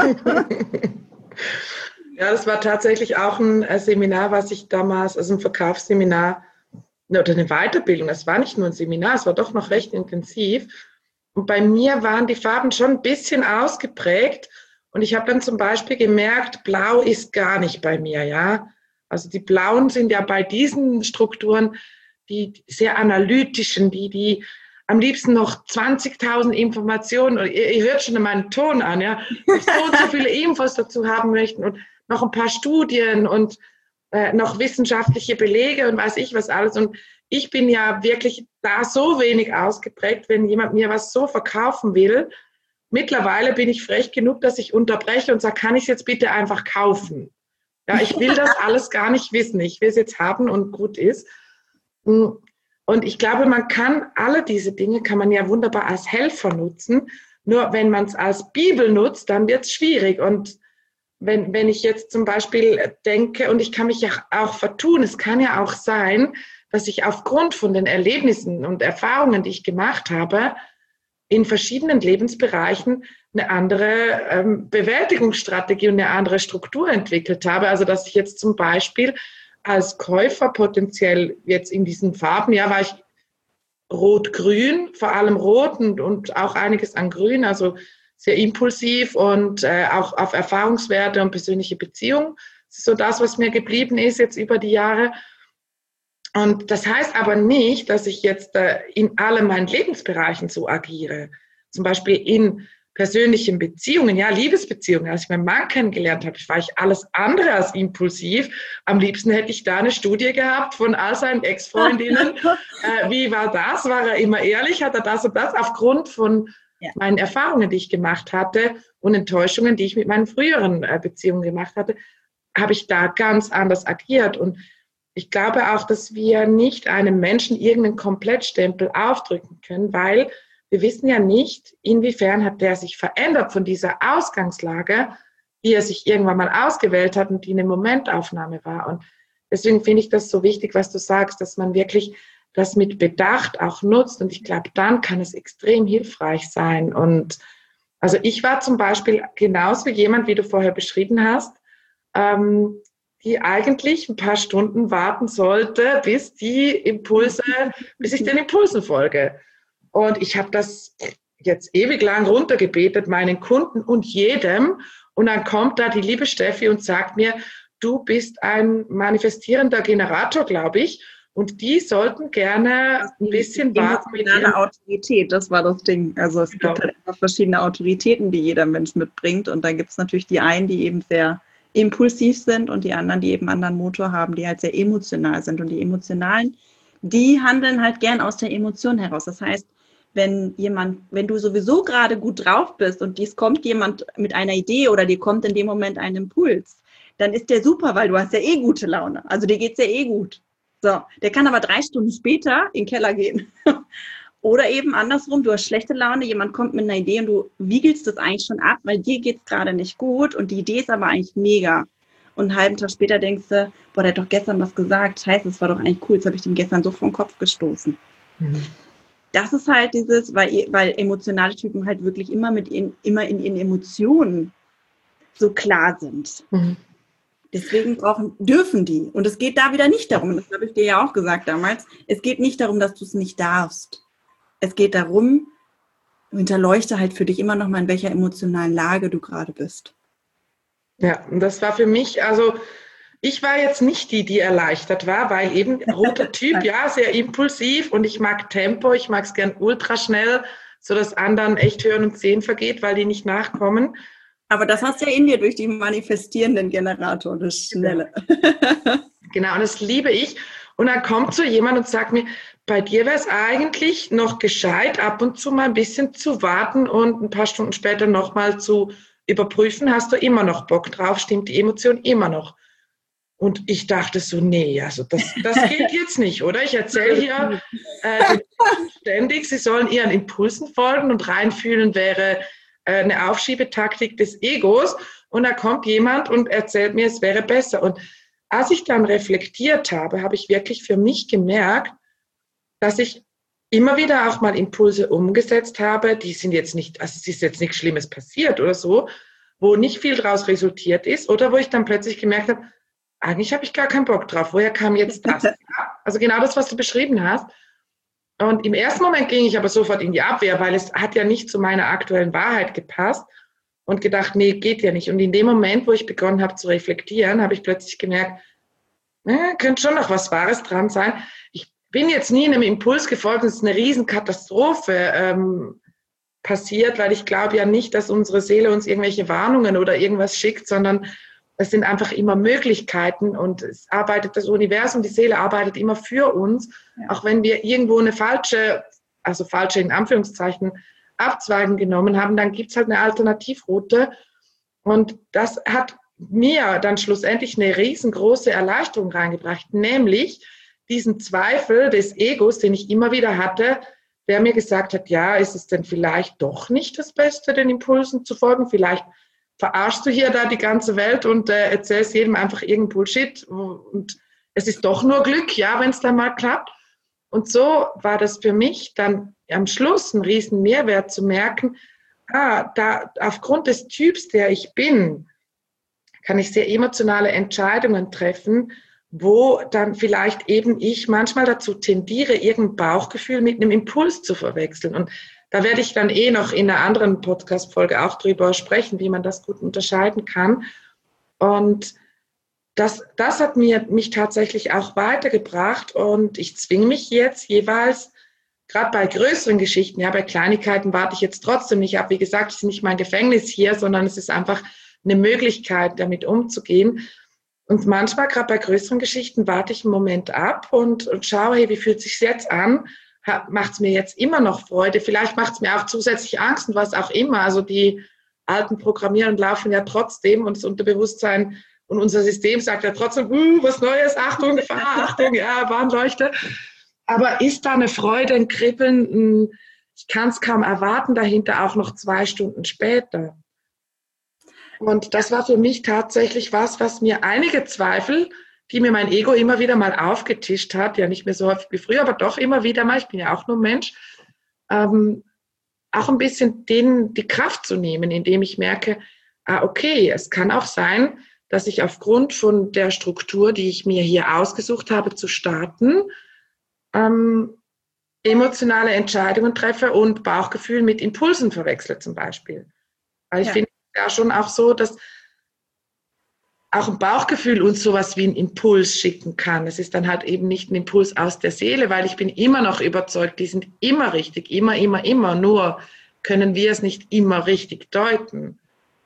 Speaker 1: Ja, das war tatsächlich auch ein Seminar, was ich damals, also ein Verkaufsseminar oder eine Weiterbildung, es war nicht nur ein Seminar, es war doch noch recht intensiv. Und bei mir waren die Farben schon ein bisschen ausgeprägt und ich habe dann zum Beispiel gemerkt, Blau ist gar nicht bei mir, ja. Also die Blauen sind ja bei diesen Strukturen die sehr analytischen, die am liebsten noch 20.000 Informationen, ihr hört schon meinen Ton an, ja, so und so viele Infos dazu haben möchten und noch ein paar Studien und noch wissenschaftliche Belege und weiß ich was alles. Und ich bin ja wirklich da so wenig ausgeprägt, wenn jemand mir was so verkaufen will. Mittlerweile bin ich frech genug, dass ich unterbreche und sage, kann ich es jetzt bitte einfach kaufen? Ja, ich will das alles gar nicht wissen. Ich will es jetzt haben und gut ist. Und ich glaube, man kann alle diese Dinge, kann man ja wunderbar als Helfer nutzen. Nur wenn man es als Bibel nutzt, dann wird es schwierig. Und wenn ich jetzt zum Beispiel denke, und ich kann mich ja auch vertun, es kann ja auch sein, dass ich aufgrund von den Erlebnissen und Erfahrungen, die ich gemacht habe, in verschiedenen Lebensbereichen eine andere Bewältigungsstrategie und eine andere Struktur entwickelt habe. Also dass ich jetzt zum Beispiel als Käufer potenziell jetzt in diesen Farben, ja, war ich rot-grün, vor allem rot und auch einiges an grün, also sehr impulsiv und auch auf Erfahrungswerte und persönliche Beziehungen. Das ist so das, was mir geblieben ist jetzt über die Jahre. Und das heißt aber nicht, dass ich jetzt in allen meinen Lebensbereichen so agiere. Zum Beispiel in persönlichen Beziehungen, ja, Liebesbeziehungen. Als ich meinen Mann kennengelernt habe, war ich alles andere als impulsiv. Am liebsten hätte ich da eine Studie gehabt von all seinen Ex-Freundinnen. Wie war das? War er immer ehrlich? Hat er das und das? Aufgrund von meinen Erfahrungen, die ich gemacht hatte und Enttäuschungen, die ich mit meinen früheren Beziehungen gemacht hatte, habe ich da ganz anders agiert. Und ich glaube auch, dass wir nicht einem Menschen irgendeinen Komplettstempel aufdrücken können, weil wir wissen ja nicht, inwiefern hat der sich verändert von dieser Ausgangslage, die er sich irgendwann mal ausgewählt hat und die eine Momentaufnahme war. Und deswegen finde ich das so wichtig, was du sagst, dass man wirklich das mit Bedacht auch nutzt. Und ich glaube, dann kann es extrem hilfreich sein. Und also ich war zum Beispiel genauso wie jemand, wie du vorher beschrieben hast, die eigentlich ein paar Stunden warten sollte, bis ich den Impulsen folge. Und ich habe das jetzt ewig lang runtergebetet, meinen Kunden und jedem. Und dann kommt da die liebe Steffi und sagt mir, du bist ein manifestierender Generator, glaube ich. Und die sollten gerne ein bisschen warten.
Speaker 2: Mit einer Autorität, das war das Ding. Also es gibt halt einfach verschiedene Autoritäten, die jeder Mensch mitbringt. Und dann gibt es natürlich die einen, die eben sehr impulsiv sind und die anderen, die eben einen anderen Motor haben, die halt sehr emotional sind. Und die Emotionalen, die handeln halt gern aus der Emotion heraus. Das heißt, wenn du sowieso gerade gut drauf bist und dies kommt jemand mit einer Idee oder dir kommt in dem Moment ein Impuls, dann ist der super, weil du hast ja eh gute Laune. Also dir geht's ja eh gut. So, der kann aber 3 Stunden später in den Keller gehen. Oder eben andersrum, du hast schlechte Laune, jemand kommt mit einer Idee und du wiegelst das eigentlich schon ab, weil dir geht's gerade nicht gut und die Idee ist aber eigentlich mega. Und einen halben Tag später denkst du, boah, der hat doch gestern was gesagt, scheiße, das war doch eigentlich cool, jetzt habe ich dem gestern so vor den Kopf gestoßen. Mhm. Das ist halt dieses, weil emotionale Typen halt wirklich immer in ihren Emotionen so klar sind. Mhm. Deswegen dürfen die. Und es geht da wieder nicht darum, das habe ich dir ja auch gesagt damals, es geht nicht darum, dass du es nicht darfst. Es geht darum, hinterleuchte halt für dich immer noch mal, in welcher emotionalen Lage du gerade bist.
Speaker 1: Ja, und das war für mich, also ich war jetzt nicht die erleichtert war, weil eben roter Typ, ja, sehr impulsiv und ich mag Tempo, ich mag es gern ultraschnell, sodass anderen echt Hören und Sehen vergeht, weil die nicht nachkommen.
Speaker 2: Aber das hast du ja in dir durch die manifestierenden Generator, das Schnelle.
Speaker 1: Genau, und das liebe ich. Und dann kommt so jemand und sagt mir, bei dir wäre es eigentlich noch gescheit, ab und zu mal ein bisschen zu warten und ein paar Stunden später nochmal zu überprüfen, hast du immer noch Bock drauf, stimmt die Emotion immer noch? Und ich dachte so, nee, also das geht jetzt nicht, oder? Ich erzähle hier ständig, sie sollen ihren Impulsen folgen und reinfühlen wäre eine Aufschiebetaktik des Egos. Und da kommt jemand und erzählt mir, es wäre besser. Und als ich dann reflektiert habe, habe ich wirklich für mich gemerkt, dass ich immer wieder auch mal Impulse umgesetzt habe, die sind jetzt nicht, also es ist jetzt nichts Schlimmes passiert oder so, wo nicht viel daraus resultiert ist oder wo ich dann plötzlich gemerkt habe, eigentlich habe ich gar keinen Bock drauf. Woher kam jetzt das? Ja, also genau das, was du beschrieben hast. Und im ersten Moment ging ich aber sofort in die Abwehr, weil es hat ja nicht zu meiner aktuellen Wahrheit gepasst und gedacht, nee, geht ja nicht. Und in dem Moment, wo ich begonnen habe zu reflektieren, habe ich plötzlich gemerkt, könnte schon noch was Wahres dran sein. Ich bin jetzt nie einem Impuls gefolgt, es ist eine Riesenkatastrophe passiert, weil ich glaube ja nicht, dass unsere Seele uns irgendwelche Warnungen oder irgendwas schickt, sondern es sind einfach immer Möglichkeiten und es arbeitet das Universum, die Seele arbeitet immer für uns, auch wenn wir irgendwo eine falsche in Anführungszeichen, Abzweigen genommen haben, dann gibt es halt eine Alternativroute und das hat mir dann schlussendlich eine riesengroße Erleichterung reingebracht, nämlich diesen Zweifel des Egos, den ich immer wieder hatte, der mir gesagt hat, ja, ist es denn vielleicht doch nicht das Beste, den Impulsen zu folgen? Vielleicht verarschst du hier da die ganze Welt und erzählst jedem einfach irgendein Bullshit und es ist doch nur Glück, ja, wenn es dann mal klappt. Und so war das für mich dann am Schluss ein riesen Mehrwert zu merken, da aufgrund des Typs, der ich bin, kann ich sehr emotionale Entscheidungen treffen, wo dann vielleicht eben ich manchmal dazu tendiere, irgendein Bauchgefühl mit einem Impuls zu verwechseln. Und da werde ich dann noch in einer anderen Podcast-Folge auch drüber sprechen, wie man das gut unterscheiden kann. Und das hat mich tatsächlich auch weitergebracht und ich zwinge mich jetzt jeweils, gerade bei größeren Geschichten, ja, bei Kleinigkeiten warte ich jetzt trotzdem nicht ab. Wie gesagt, es ist nicht mein Gefängnis hier, sondern es ist einfach eine Möglichkeit, damit umzugehen. Und manchmal, gerade bei größeren Geschichten, warte ich einen Moment ab und schaue, hey, wie fühlt es sich jetzt an? Macht es mir jetzt immer noch Freude? Vielleicht macht es mir auch zusätzlich Angst und was auch immer. Also die alten Programmierer laufen ja trotzdem und das Unterbewusstsein und unser System sagt ja trotzdem, was Neues, Achtung, Gefahr, Achtung, ja, Warnleuchte. Aber ist da eine Freude, ein Kribbeln? Ich kann es kaum erwarten, dahinter auch noch 2 Stunden später. Und das war für mich tatsächlich was mir einige Zweifel, die mir mein Ego immer wieder mal aufgetischt hat, ja nicht mehr so häufig wie früher, aber doch immer wieder mal, ich bin ja auch nur Mensch, auch ein bisschen denen die Kraft zu nehmen, indem ich merke, okay, es kann auch sein, dass ich aufgrund von der Struktur, die ich mir hier ausgesucht habe, zu starten, emotionale Entscheidungen treffe und Bauchgefühl mit Impulsen verwechsle zum Beispiel. Weil ich finde ja schon auch so, dass auch ein Bauchgefühl uns sowas wie einen Impuls schicken kann. Es ist dann halt eben nicht ein Impuls aus der Seele, weil ich bin immer noch überzeugt, die sind immer richtig, immer, nur können wir es nicht immer richtig deuten.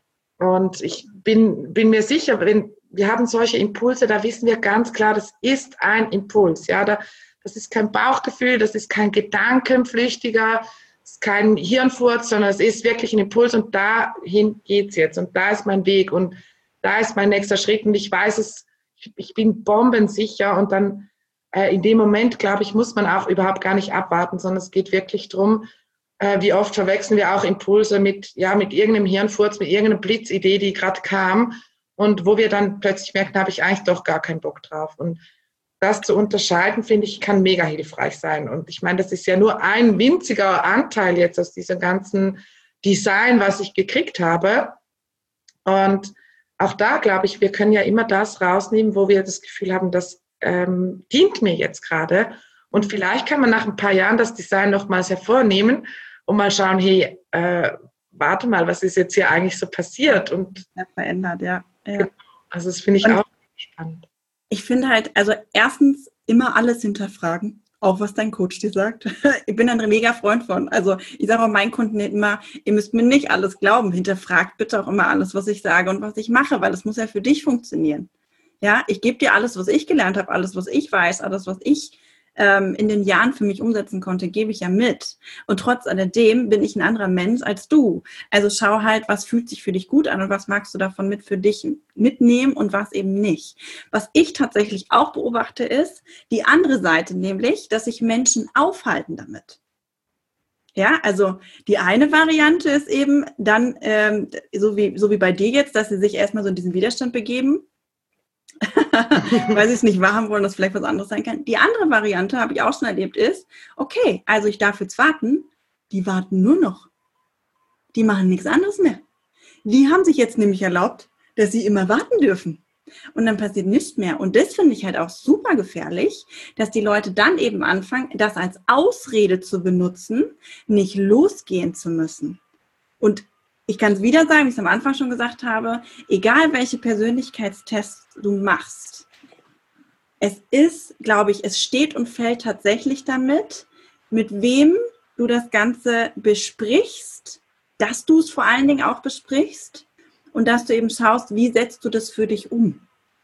Speaker 1: Und ich bin mir sicher, wenn wir haben solche Impulse, da wissen wir ganz klar, das ist ein Impuls. Ja, das ist kein Bauchgefühl, das ist kein gedankenflüchtiger, das ist kein Hirnfurz, sondern es ist wirklich ein Impuls und dahin geht's jetzt und da ist mein Weg und da ist mein nächster Schritt und ich weiß es, ich bin bombensicher und dann in dem Moment, glaube ich, muss man auch überhaupt gar nicht abwarten, sondern es geht wirklich darum, wie oft verwechseln wir auch Impulse mit irgendeinem Hirnfurz, mit irgendeiner Blitzidee, die gerade kam und wo wir dann plötzlich merken, da habe ich eigentlich doch gar keinen Bock drauf. Und das zu unterscheiden, finde ich, kann mega hilfreich sein. Und ich meine, das ist ja nur ein winziger Anteil jetzt aus diesem ganzen Design, was ich gekriegt habe. Und auch da, glaube ich, wir können ja immer das rausnehmen, wo wir das Gefühl haben, das dient mir jetzt gerade. Und vielleicht kann man nach ein paar Jahren das Design nochmals hervornehmen und mal schauen, hey, warte mal, was ist jetzt hier eigentlich so passiert? Und
Speaker 2: verändert, ja.
Speaker 1: Also das finde ich auch spannend.
Speaker 2: Ich finde halt, also erstens immer alles hinterfragen, auch was dein Coach dir sagt. Ich bin ein mega Freund von. Also ich sage auch meinen Kunden immer, ihr müsst mir nicht alles glauben. Hinterfragt bitte auch immer alles, was ich sage und was ich mache, weil es muss ja für dich funktionieren. Ja, ich gebe dir alles, was ich gelernt habe, alles, was ich weiß, alles, was ich in den Jahren für mich umsetzen konnte, gebe ich ja mit. Und trotz alledem bin ich ein anderer Mensch als du. Also schau halt, was fühlt sich für dich gut an und was magst du davon mit für dich mitnehmen und was eben nicht. Was ich tatsächlich auch beobachte, ist die andere Seite, nämlich, dass sich Menschen aufhalten damit. Ja, also die eine Variante ist eben dann, so wie bei dir jetzt, dass sie sich erstmal so in diesen Widerstand begeben, weil sie es nicht wahrhaben wollen, dass vielleicht was anderes sein kann. Die andere Variante, habe ich auch schon erlebt, ist, okay, also ich darf jetzt warten, die warten nur noch. Die machen nichts anderes mehr. Die haben sich jetzt nämlich erlaubt, dass sie immer warten dürfen. Und dann passiert nichts mehr. Und das finde ich halt auch super gefährlich, dass die Leute dann eben anfangen, das als Ausrede zu benutzen, nicht losgehen zu müssen. Und ich kann es wieder sagen, wie ich es am Anfang schon gesagt habe, egal welche Persönlichkeitstests du machst, es ist, glaube ich, es steht und fällt tatsächlich damit, mit wem du das Ganze besprichst, dass du es vor allen Dingen auch besprichst und dass du eben schaust, wie setzt du das für dich um?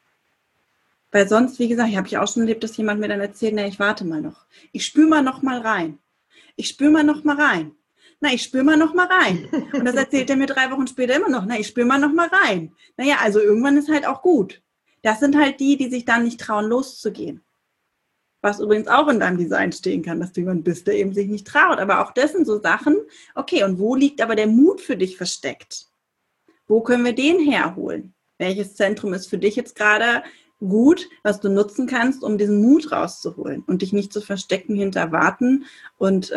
Speaker 2: Weil sonst, wie gesagt, habe ich auch schon erlebt, dass jemand mir dann erzählt, na, ich warte mal noch. Ich spüre mal noch mal rein. Ich spüre mal noch mal rein. Na, ich spüre mal noch mal rein. Und das erzählt er mir 3 Wochen später immer noch. Na, ich spüre mal noch mal rein. Naja, also irgendwann ist halt auch gut. Das sind halt die sich dann nicht trauen, loszugehen. Was übrigens auch in deinem Design stehen kann, dass du jemand bist, der eben sich nicht traut. Aber auch das sind so Sachen, okay, und wo liegt aber der Mut für dich versteckt? Wo können wir den herholen? Welches Zentrum ist für dich jetzt gerade gut, was du nutzen kannst, um diesen Mut rauszuholen und dich nicht zu verstecken hinter Warten und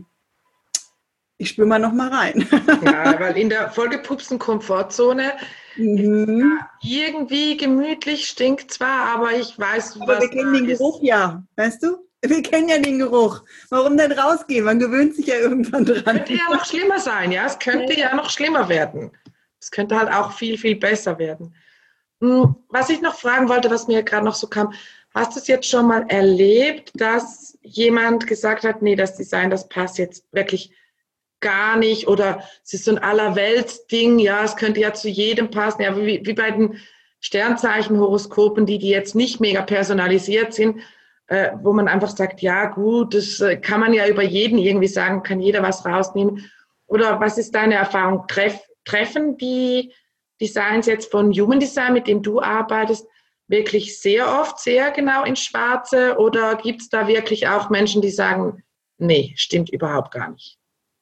Speaker 2: ich spüre mal noch mal rein.
Speaker 1: Ja, weil in der vollgepupsten Komfortzone ist ja irgendwie gemütlich, stinkt zwar, aber ich weiß,
Speaker 2: aber
Speaker 1: was
Speaker 2: wir kennen den Geruch ja, weißt du? Wir kennen ja den Geruch. Warum denn rausgehen? Man gewöhnt sich ja irgendwann dran.
Speaker 1: Könnte ja noch schlimmer sein, ja. Es könnte ja noch schlimmer werden. Es könnte halt auch viel, viel besser werden. Was ich noch fragen wollte, was mir gerade noch so kam, hast du es jetzt schon mal erlebt, dass jemand gesagt hat, nee, das Design, das passt jetzt wirklich gar nicht oder es ist so ein Allerweltsding, ja, es könnte ja zu jedem passen, ja, wie bei den Sternzeichen-Horoskopen, die jetzt nicht mega personalisiert sind, wo man einfach sagt, ja gut, das kann man ja über jeden irgendwie sagen, kann jeder was rausnehmen. Oder was ist deine Erfahrung? Treffen die Designs jetzt von Human Design, mit dem du arbeitest, wirklich sehr oft sehr genau ins Schwarze oder gibt es da wirklich auch Menschen, die sagen, nee, stimmt überhaupt gar nicht?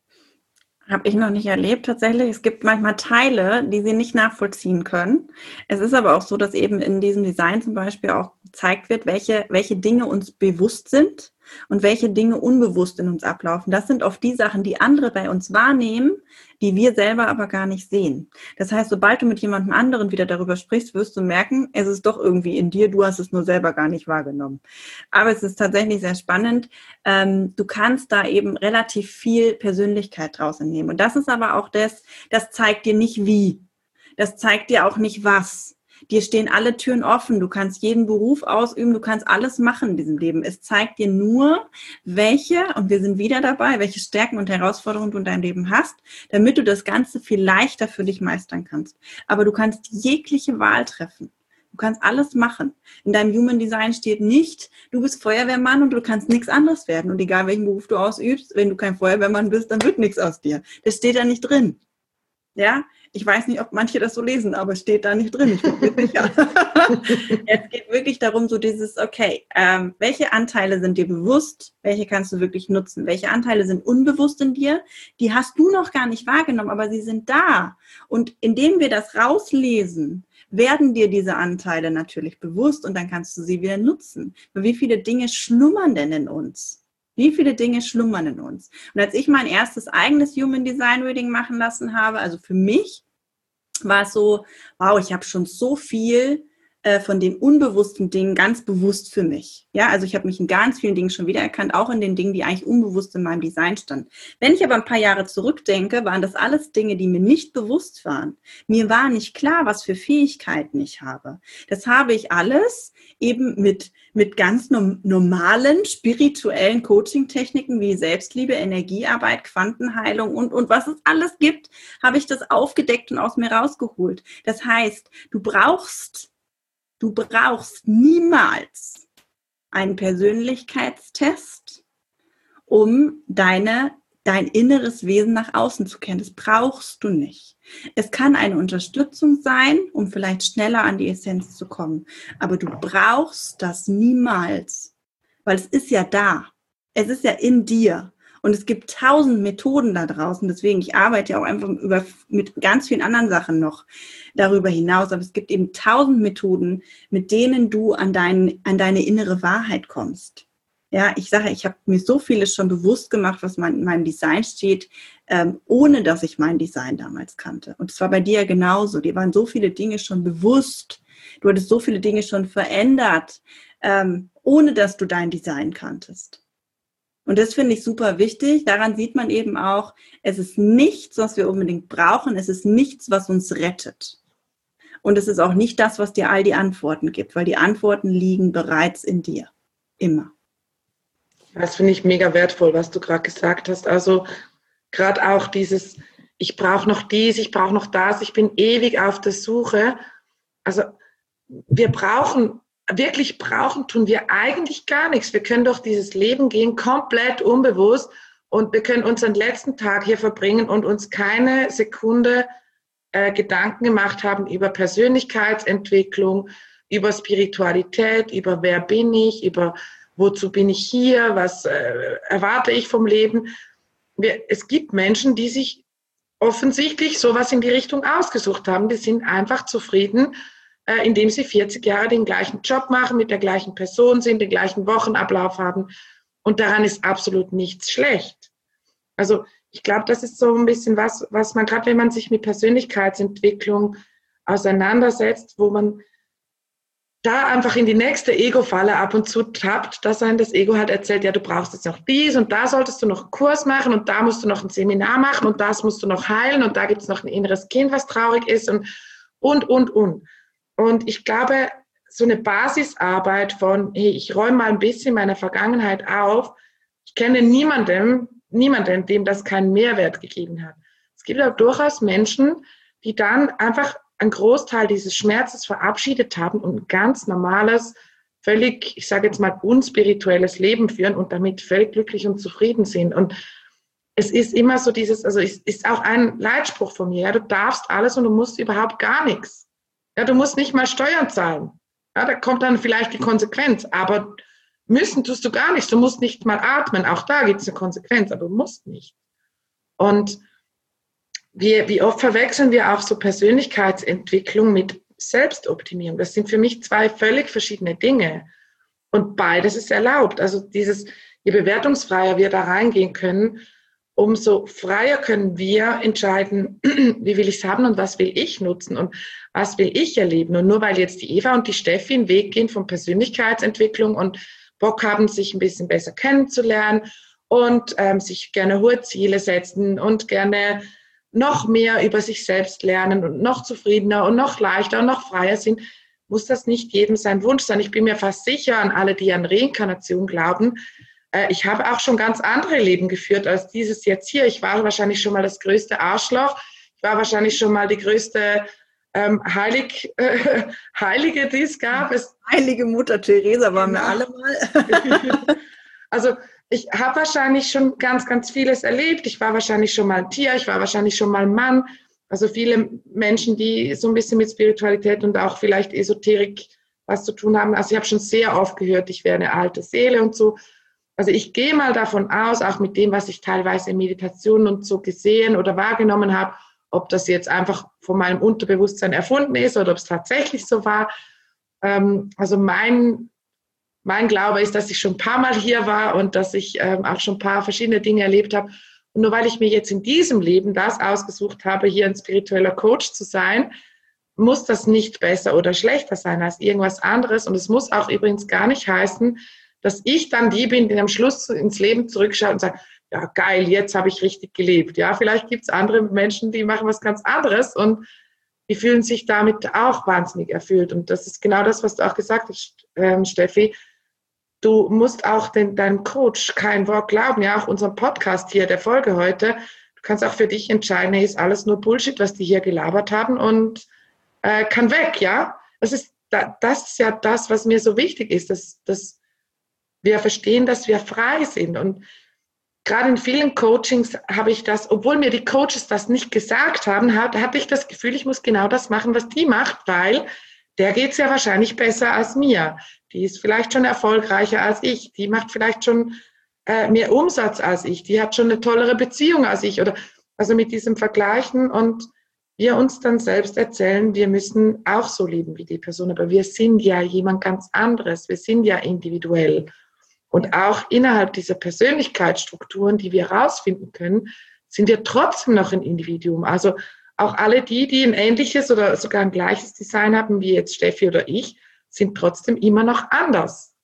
Speaker 2: Habe ich noch nicht erlebt tatsächlich. Es gibt manchmal Teile, die sie nicht nachvollziehen können. Es ist aber auch so, dass eben in diesem Design zum Beispiel auch gezeigt wird, welche Dinge uns bewusst sind und welche Dinge unbewusst in uns ablaufen. Das sind oft die Sachen, die andere bei uns wahrnehmen, die wir selber aber gar nicht sehen. Das heißt, sobald du mit jemandem anderen wieder darüber sprichst, wirst du merken, es ist doch irgendwie in dir, du hast es nur selber gar nicht wahrgenommen. Aber es ist tatsächlich sehr spannend. Du kannst da eben relativ viel Persönlichkeit draus entnehmen. Und das ist aber auch das zeigt dir nicht wie. Das zeigt dir auch nicht was. Dir stehen alle Türen offen. Du kannst jeden Beruf ausüben. Du kannst alles machen in diesem Leben. Es zeigt dir nur, welche, und wir sind wieder dabei, welche Stärken und Herausforderungen du in deinem Leben hast, damit du das Ganze viel leichter für dich meistern kannst. Aber du kannst jegliche Wahl treffen. Du kannst alles machen. In deinem Human Design steht nicht, du bist Feuerwehrmann und du kannst nichts anderes werden. Und egal welchen Beruf du ausübst, wenn du kein Feuerwehrmann bist, dann wird nichts aus dir. Das steht da nicht drin. Ja, ich weiß nicht, ob manche das so lesen, aber es steht da nicht drin. Ich bin mir sicher. Es geht wirklich darum, so dieses, okay, welche Anteile sind dir bewusst? Welche kannst du wirklich nutzen? Welche Anteile sind unbewusst in dir? Die hast du noch gar nicht wahrgenommen, aber sie sind da. Und indem wir das rauslesen, werden dir diese Anteile natürlich bewusst und dann kannst du sie wieder nutzen. Aber wie viele Dinge schlummern denn in uns? Wie viele Dinge schlummern in uns? Und als ich mein erstes eigenes Human Design Reading machen lassen habe, also für mich, war es so, wow, ich habe schon so viel von den unbewussten Dingen ganz bewusst für mich. Ja, also ich habe mich in ganz vielen Dingen schon wiedererkannt, auch in den Dingen, die eigentlich unbewusst in meinem Design standen. Wenn ich aber ein paar Jahre zurückdenke, waren das alles Dinge, die mir nicht bewusst waren. Mir war nicht klar, was für Fähigkeiten ich habe. Das habe ich alles eben mit ganz normalen spirituellen Coaching-Techniken wie Selbstliebe, Energiearbeit, Quantenheilung und was es alles gibt, habe ich das aufgedeckt und aus mir rausgeholt. Das heißt, du brauchst niemals einen Persönlichkeitstest, um dein inneres Wesen nach außen zu kennen. Das brauchst du nicht. Es kann eine Unterstützung sein, um vielleicht schneller an die Essenz zu kommen. Aber du brauchst das niemals, weil es ist ja da. Es ist ja in dir. Und es gibt 1000 Methoden da draußen. Deswegen, ich arbeite ja auch einfach mit ganz vielen anderen Sachen noch darüber hinaus. Aber es gibt eben 1000 Methoden, mit denen du an deine innere Wahrheit kommst. Ja, ich sage, ich habe mir so vieles schon bewusst gemacht, was in meinem Design steht, ohne dass ich mein Design damals kannte. Und es war bei dir genauso. Dir waren so viele Dinge schon bewusst. Du hattest so viele Dinge schon verändert, ohne dass du dein Design kanntest. Und das finde ich super wichtig. Daran sieht man eben auch, es ist nichts, was wir unbedingt brauchen. Es ist nichts, was uns rettet. Und es ist auch nicht das, was dir all die Antworten gibt, weil die Antworten liegen bereits in dir. Immer. Das
Speaker 1: finde ich mega wertvoll, was du gerade gesagt hast. Also gerade auch dieses, ich brauche noch dies, ich brauche noch das, ich bin ewig auf der Suche. Also wirklich brauchen tun wir eigentlich gar nichts. Wir können durch dieses Leben gehen, komplett unbewusst, und wir können unseren letzten Tag hier verbringen und uns keine Sekunde Gedanken gemacht haben über Persönlichkeitsentwicklung, über Spiritualität, über wer bin ich, über wozu bin ich hier, was erwarte ich vom Leben. Es gibt Menschen, die sich offensichtlich sowas in die Richtung ausgesucht haben. Die sind einfach zufrieden, indem sie 40 Jahre den gleichen Job machen, mit der gleichen Person sind, den gleichen Wochenablauf haben. Und daran ist absolut nichts schlecht. Also ich glaube, das ist so ein bisschen was man, gerade wenn man sich mit Persönlichkeitsentwicklung auseinandersetzt, wo man da einfach in die nächste Ego-Falle ab und zu tappt, dass einem das Ego halt erzählt, ja, du brauchst jetzt noch dies und da solltest du noch einen Kurs machen und da musst du noch ein Seminar machen und das musst du noch heilen und da gibt es noch ein inneres Kind, was traurig ist und. Und ich glaube, so eine Basisarbeit von, hey, ich räume mal ein bisschen meine Vergangenheit auf. Ich kenne niemanden, dem das keinen Mehrwert gegeben hat. Es gibt auch durchaus Menschen, die dann einfach einen Großteil dieses Schmerzes verabschiedet haben und ein ganz normales, völlig, ich sage jetzt mal, unspirituelles Leben führen und damit völlig glücklich und zufrieden sind. Und es ist immer so dieses, also es ist auch ein Leitspruch von mir, ja, du darfst alles und du musst überhaupt gar nichts. Ja, du musst nicht mal Steuern zahlen. Ja, da kommt dann vielleicht die Konsequenz, aber müssen tust du gar nichts. Du musst nicht mal atmen. Auch da gibt es eine Konsequenz, aber du musst nicht. Und wie oft verwechseln wir auch so Persönlichkeitsentwicklung mit Selbstoptimierung? Das sind für mich zwei völlig verschiedene Dinge. Und beides ist erlaubt. Also je bewertungsfreier wir da reingehen können, umso freier können wir entscheiden, wie will ich es haben und was will ich nutzen und was will ich erleben. Und nur weil jetzt die Eva und die Steffi einen Weg gehen von Persönlichkeitsentwicklung und Bock haben, sich ein bisschen besser kennenzulernen und sich gerne hohe Ziele setzen und gerne noch mehr über sich selbst lernen und noch zufriedener und noch leichter und noch freier sind, muss das nicht jedem sein Wunsch sein. Ich bin mir fast sicher, an alle, die an Reinkarnation glauben, ich habe auch schon ganz andere Leben geführt als dieses jetzt hier. Ich war wahrscheinlich schon mal das größte Arschloch. Ich war wahrscheinlich schon mal die größte Heilige, die es gab.
Speaker 2: Heilige Mutter Teresa waren wir alle mal.
Speaker 1: Also ich habe wahrscheinlich schon ganz, ganz vieles erlebt. Ich war wahrscheinlich schon mal ein Tier, ich war wahrscheinlich schon mal ein Mann. Also viele Menschen, die so ein bisschen mit Spiritualität und auch vielleicht Esoterik was zu tun haben. Also ich habe schon sehr oft gehört, ich wäre eine alte Seele und so. Also ich gehe mal davon aus, auch mit dem, was ich teilweise in Meditationen und so gesehen oder wahrgenommen habe, ob das jetzt einfach von meinem Unterbewusstsein erfunden ist oder ob es tatsächlich so war. Also mein Glaube ist, dass ich schon ein paar Mal hier war und dass ich auch schon ein paar verschiedene Dinge erlebt habe. Und nur weil ich mir jetzt in diesem Leben das ausgesucht habe, hier ein spiritueller Coach zu sein, muss das nicht besser oder schlechter sein als irgendwas anderes. Und es muss auch übrigens gar nicht heißen, dass ich dann die bin, die am Schluss ins Leben zurückschaut und sagt, ja geil, jetzt habe ich richtig gelebt. Ja, vielleicht gibt es andere Menschen, die machen was ganz anderes und die fühlen sich damit auch wahnsinnig erfüllt. Und das ist genau das, was du auch gesagt hast, Steffi. Du musst auch deinem Coach kein Wort glauben. Ja, auch unserem Podcast hier, der Folge heute. Du kannst auch für dich entscheiden, hey, ist alles nur Bullshit, was die hier gelabert haben und kann weg, ja. Das ist ja das, was mir so wichtig ist, dass wir verstehen, dass wir frei sind. Und gerade in vielen Coachings habe ich das, obwohl mir die Coaches das nicht gesagt haben, hatte ich das Gefühl, ich muss genau das machen, was die macht, weil der geht es ja wahrscheinlich besser als mir. Die ist vielleicht schon erfolgreicher als ich. Die macht vielleicht schon mehr Umsatz als ich. Die hat schon eine tollere Beziehung als ich. Also mit diesem Vergleichen und wir uns dann selbst erzählen, wir müssen auch so leben wie die Person. Aber wir sind ja jemand ganz anderes. Wir sind ja individuell. Und auch innerhalb dieser Persönlichkeitsstrukturen, die wir herausfinden können, sind wir trotzdem noch ein Individuum. Also auch alle die ein ähnliches oder sogar ein gleiches Design haben, wie jetzt Steffi oder ich, sind trotzdem immer noch anders.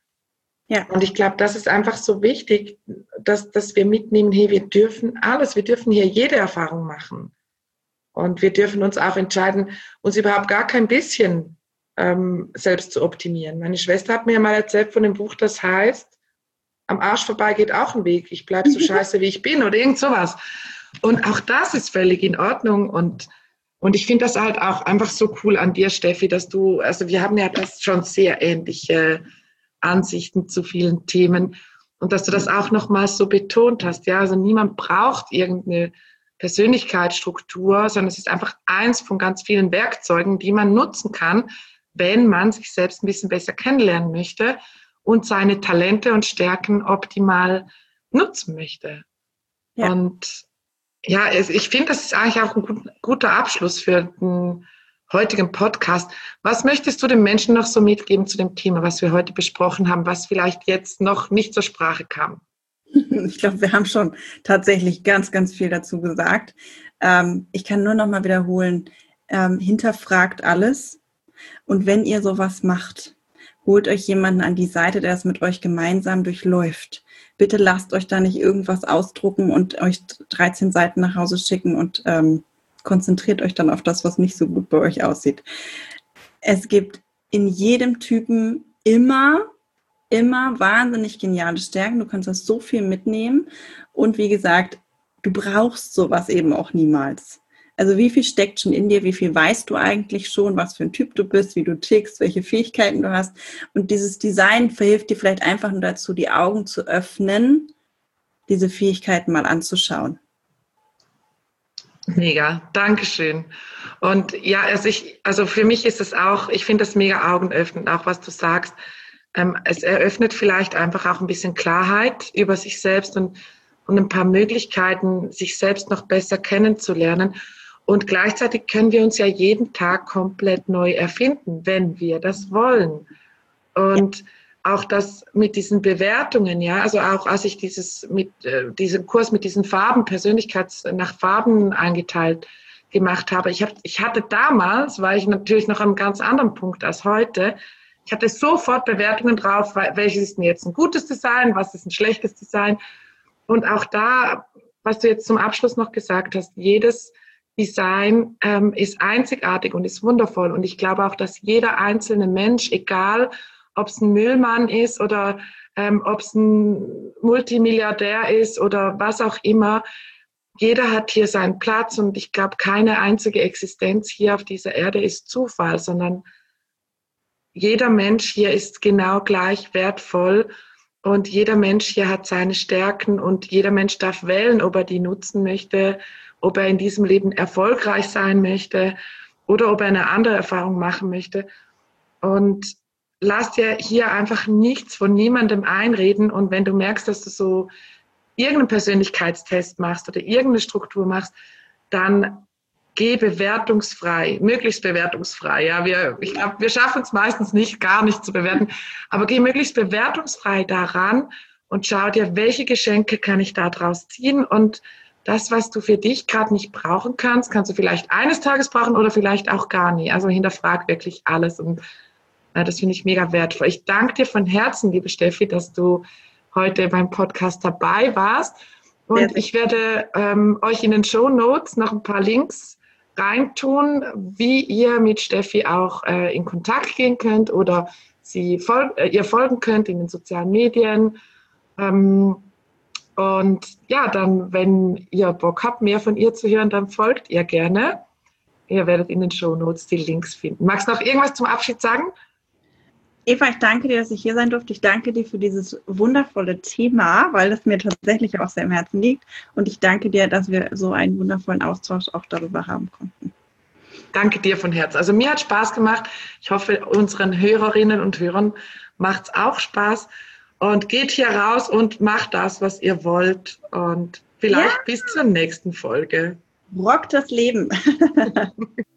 Speaker 1: Ja. Und ich glaube, das ist einfach so wichtig, dass wir mitnehmen, hey, wir dürfen alles, wir dürfen hier jede Erfahrung machen. Und wir dürfen uns auch entscheiden, uns überhaupt gar kein bisschen selbst zu optimieren. Meine Schwester hat mir mal erzählt von dem Buch, das heißt, am Arsch vorbei geht auch ein Weg. Ich bleibe so scheiße, wie ich bin oder irgend sowas. Und auch das ist völlig in Ordnung. Und ich finde das halt auch einfach so cool an dir, Steffi, dass du, also wir haben ja das schon sehr ähnliche Ansichten zu vielen Themen und dass du das auch nochmals so betont hast. Ja, also niemand braucht irgendeine Persönlichkeitsstruktur, sondern es ist einfach eins von ganz vielen Werkzeugen, die man nutzen kann, wenn man sich selbst ein bisschen besser kennenlernen möchte und seine Talente und Stärken optimal nutzen möchte. Ja. Und ja, ich finde, das ist eigentlich auch ein guter Abschluss für den heutigen Podcast. Was möchtest du den Menschen noch so mitgeben zu dem Thema, was wir heute besprochen haben, was vielleicht jetzt noch nicht zur Sprache kam?
Speaker 2: Ich glaube, wir haben schon tatsächlich ganz, ganz viel dazu gesagt. Ich kann nur noch mal wiederholen, hinterfragt alles. Und wenn ihr sowas macht, holt euch jemanden an die Seite, der es mit euch gemeinsam durchläuft. Bitte lasst euch da nicht irgendwas ausdrucken und euch 13 Seiten nach Hause schicken und konzentriert euch dann auf das, was nicht so gut bei euch aussieht. Es gibt in jedem Typen immer wahnsinnig geniale Stärken. Du kannst das so viel mitnehmen. Und wie gesagt, du brauchst sowas eben auch niemals. Also wie viel steckt schon in dir, wie viel weißt du eigentlich schon, was für ein Typ du bist, wie du tickst, welche Fähigkeiten du hast. Und dieses Design verhilft dir vielleicht einfach nur dazu, die Augen zu öffnen, diese Fähigkeiten mal anzuschauen.
Speaker 1: Mega, Dankeschön. Und ja, also für mich ist es auch, ich finde das mega augenöffnend, auch was du sagst. Es eröffnet vielleicht einfach auch ein bisschen Klarheit über sich selbst und ein paar Möglichkeiten, sich selbst noch besser kennenzulernen. Und gleichzeitig können wir uns ja jeden Tag komplett neu erfinden, wenn wir das wollen. Und auch das mit diesen Bewertungen, ja, also auch als ich diesen Kurs mit diesen Farben, nach Farben eingeteilt gemacht habe, ich hatte damals, war ich natürlich noch an einem ganz anderen Punkt als heute, ich hatte sofort Bewertungen drauf, welches ist denn jetzt ein gutes Design, was ist ein schlechtes Design. Und auch da, was du jetzt zum Abschluss noch gesagt hast, jedes Design ist einzigartig und ist wundervoll. Und ich glaube auch, dass jeder einzelne Mensch, egal ob es ein Müllmann ist oder ob es ein Multimilliardär ist oder was auch immer, jeder hat hier seinen Platz. Und ich glaube, keine einzige Existenz hier auf dieser Erde ist Zufall, sondern jeder Mensch hier ist genau gleich wertvoll. Und jeder Mensch hier hat seine Stärken und jeder Mensch darf wählen, ob er die nutzen möchte, ob er in diesem Leben erfolgreich sein möchte oder ob er eine andere Erfahrung machen möchte. Und lass dir hier einfach nichts von niemandem einreden. Und wenn du merkst, dass du so irgendeinen Persönlichkeitstest machst oder irgendeine Struktur machst, dann geh bewertungsfrei, möglichst bewertungsfrei. Ja, ich glaube, wir schaffen es meistens nicht, gar nicht zu bewerten, aber geh möglichst bewertungsfrei daran und schau dir, welche Geschenke kann ich da draus ziehen und das, was du für dich gerade nicht brauchen kannst, kannst du vielleicht eines Tages brauchen oder vielleicht auch gar nie. Also hinterfrag wirklich alles und das finde ich mega wertvoll. Ich danke dir von Herzen, liebe Steffi, dass du heute beim Podcast dabei warst und ich werde euch in den Shownotes noch ein paar Links reintun, wie ihr mit Steffi auch in Kontakt gehen könnt oder ihr folgen könnt in den sozialen Medien. Und ja, dann, wenn ihr Bock habt, mehr von ihr zu hören, dann folgt ihr gerne. Ihr werdet in den Shownotes die Links finden. Magst du noch irgendwas zum Abschied sagen?
Speaker 2: Eva, ich danke dir, dass ich hier sein durfte. Ich danke dir für dieses wundervolle Thema, weil das mir tatsächlich auch sehr im Herzen liegt. Und ich danke dir, dass wir so einen wundervollen Austausch auch darüber haben konnten.
Speaker 1: Danke dir von Herzen. Also mir hat Spaß gemacht. Ich hoffe, unseren Hörerinnen und Hörern macht es auch Spaß. Und geht hier raus und macht das, was ihr wollt. Und vielleicht bis zur nächsten Folge.
Speaker 2: Rockt das Leben.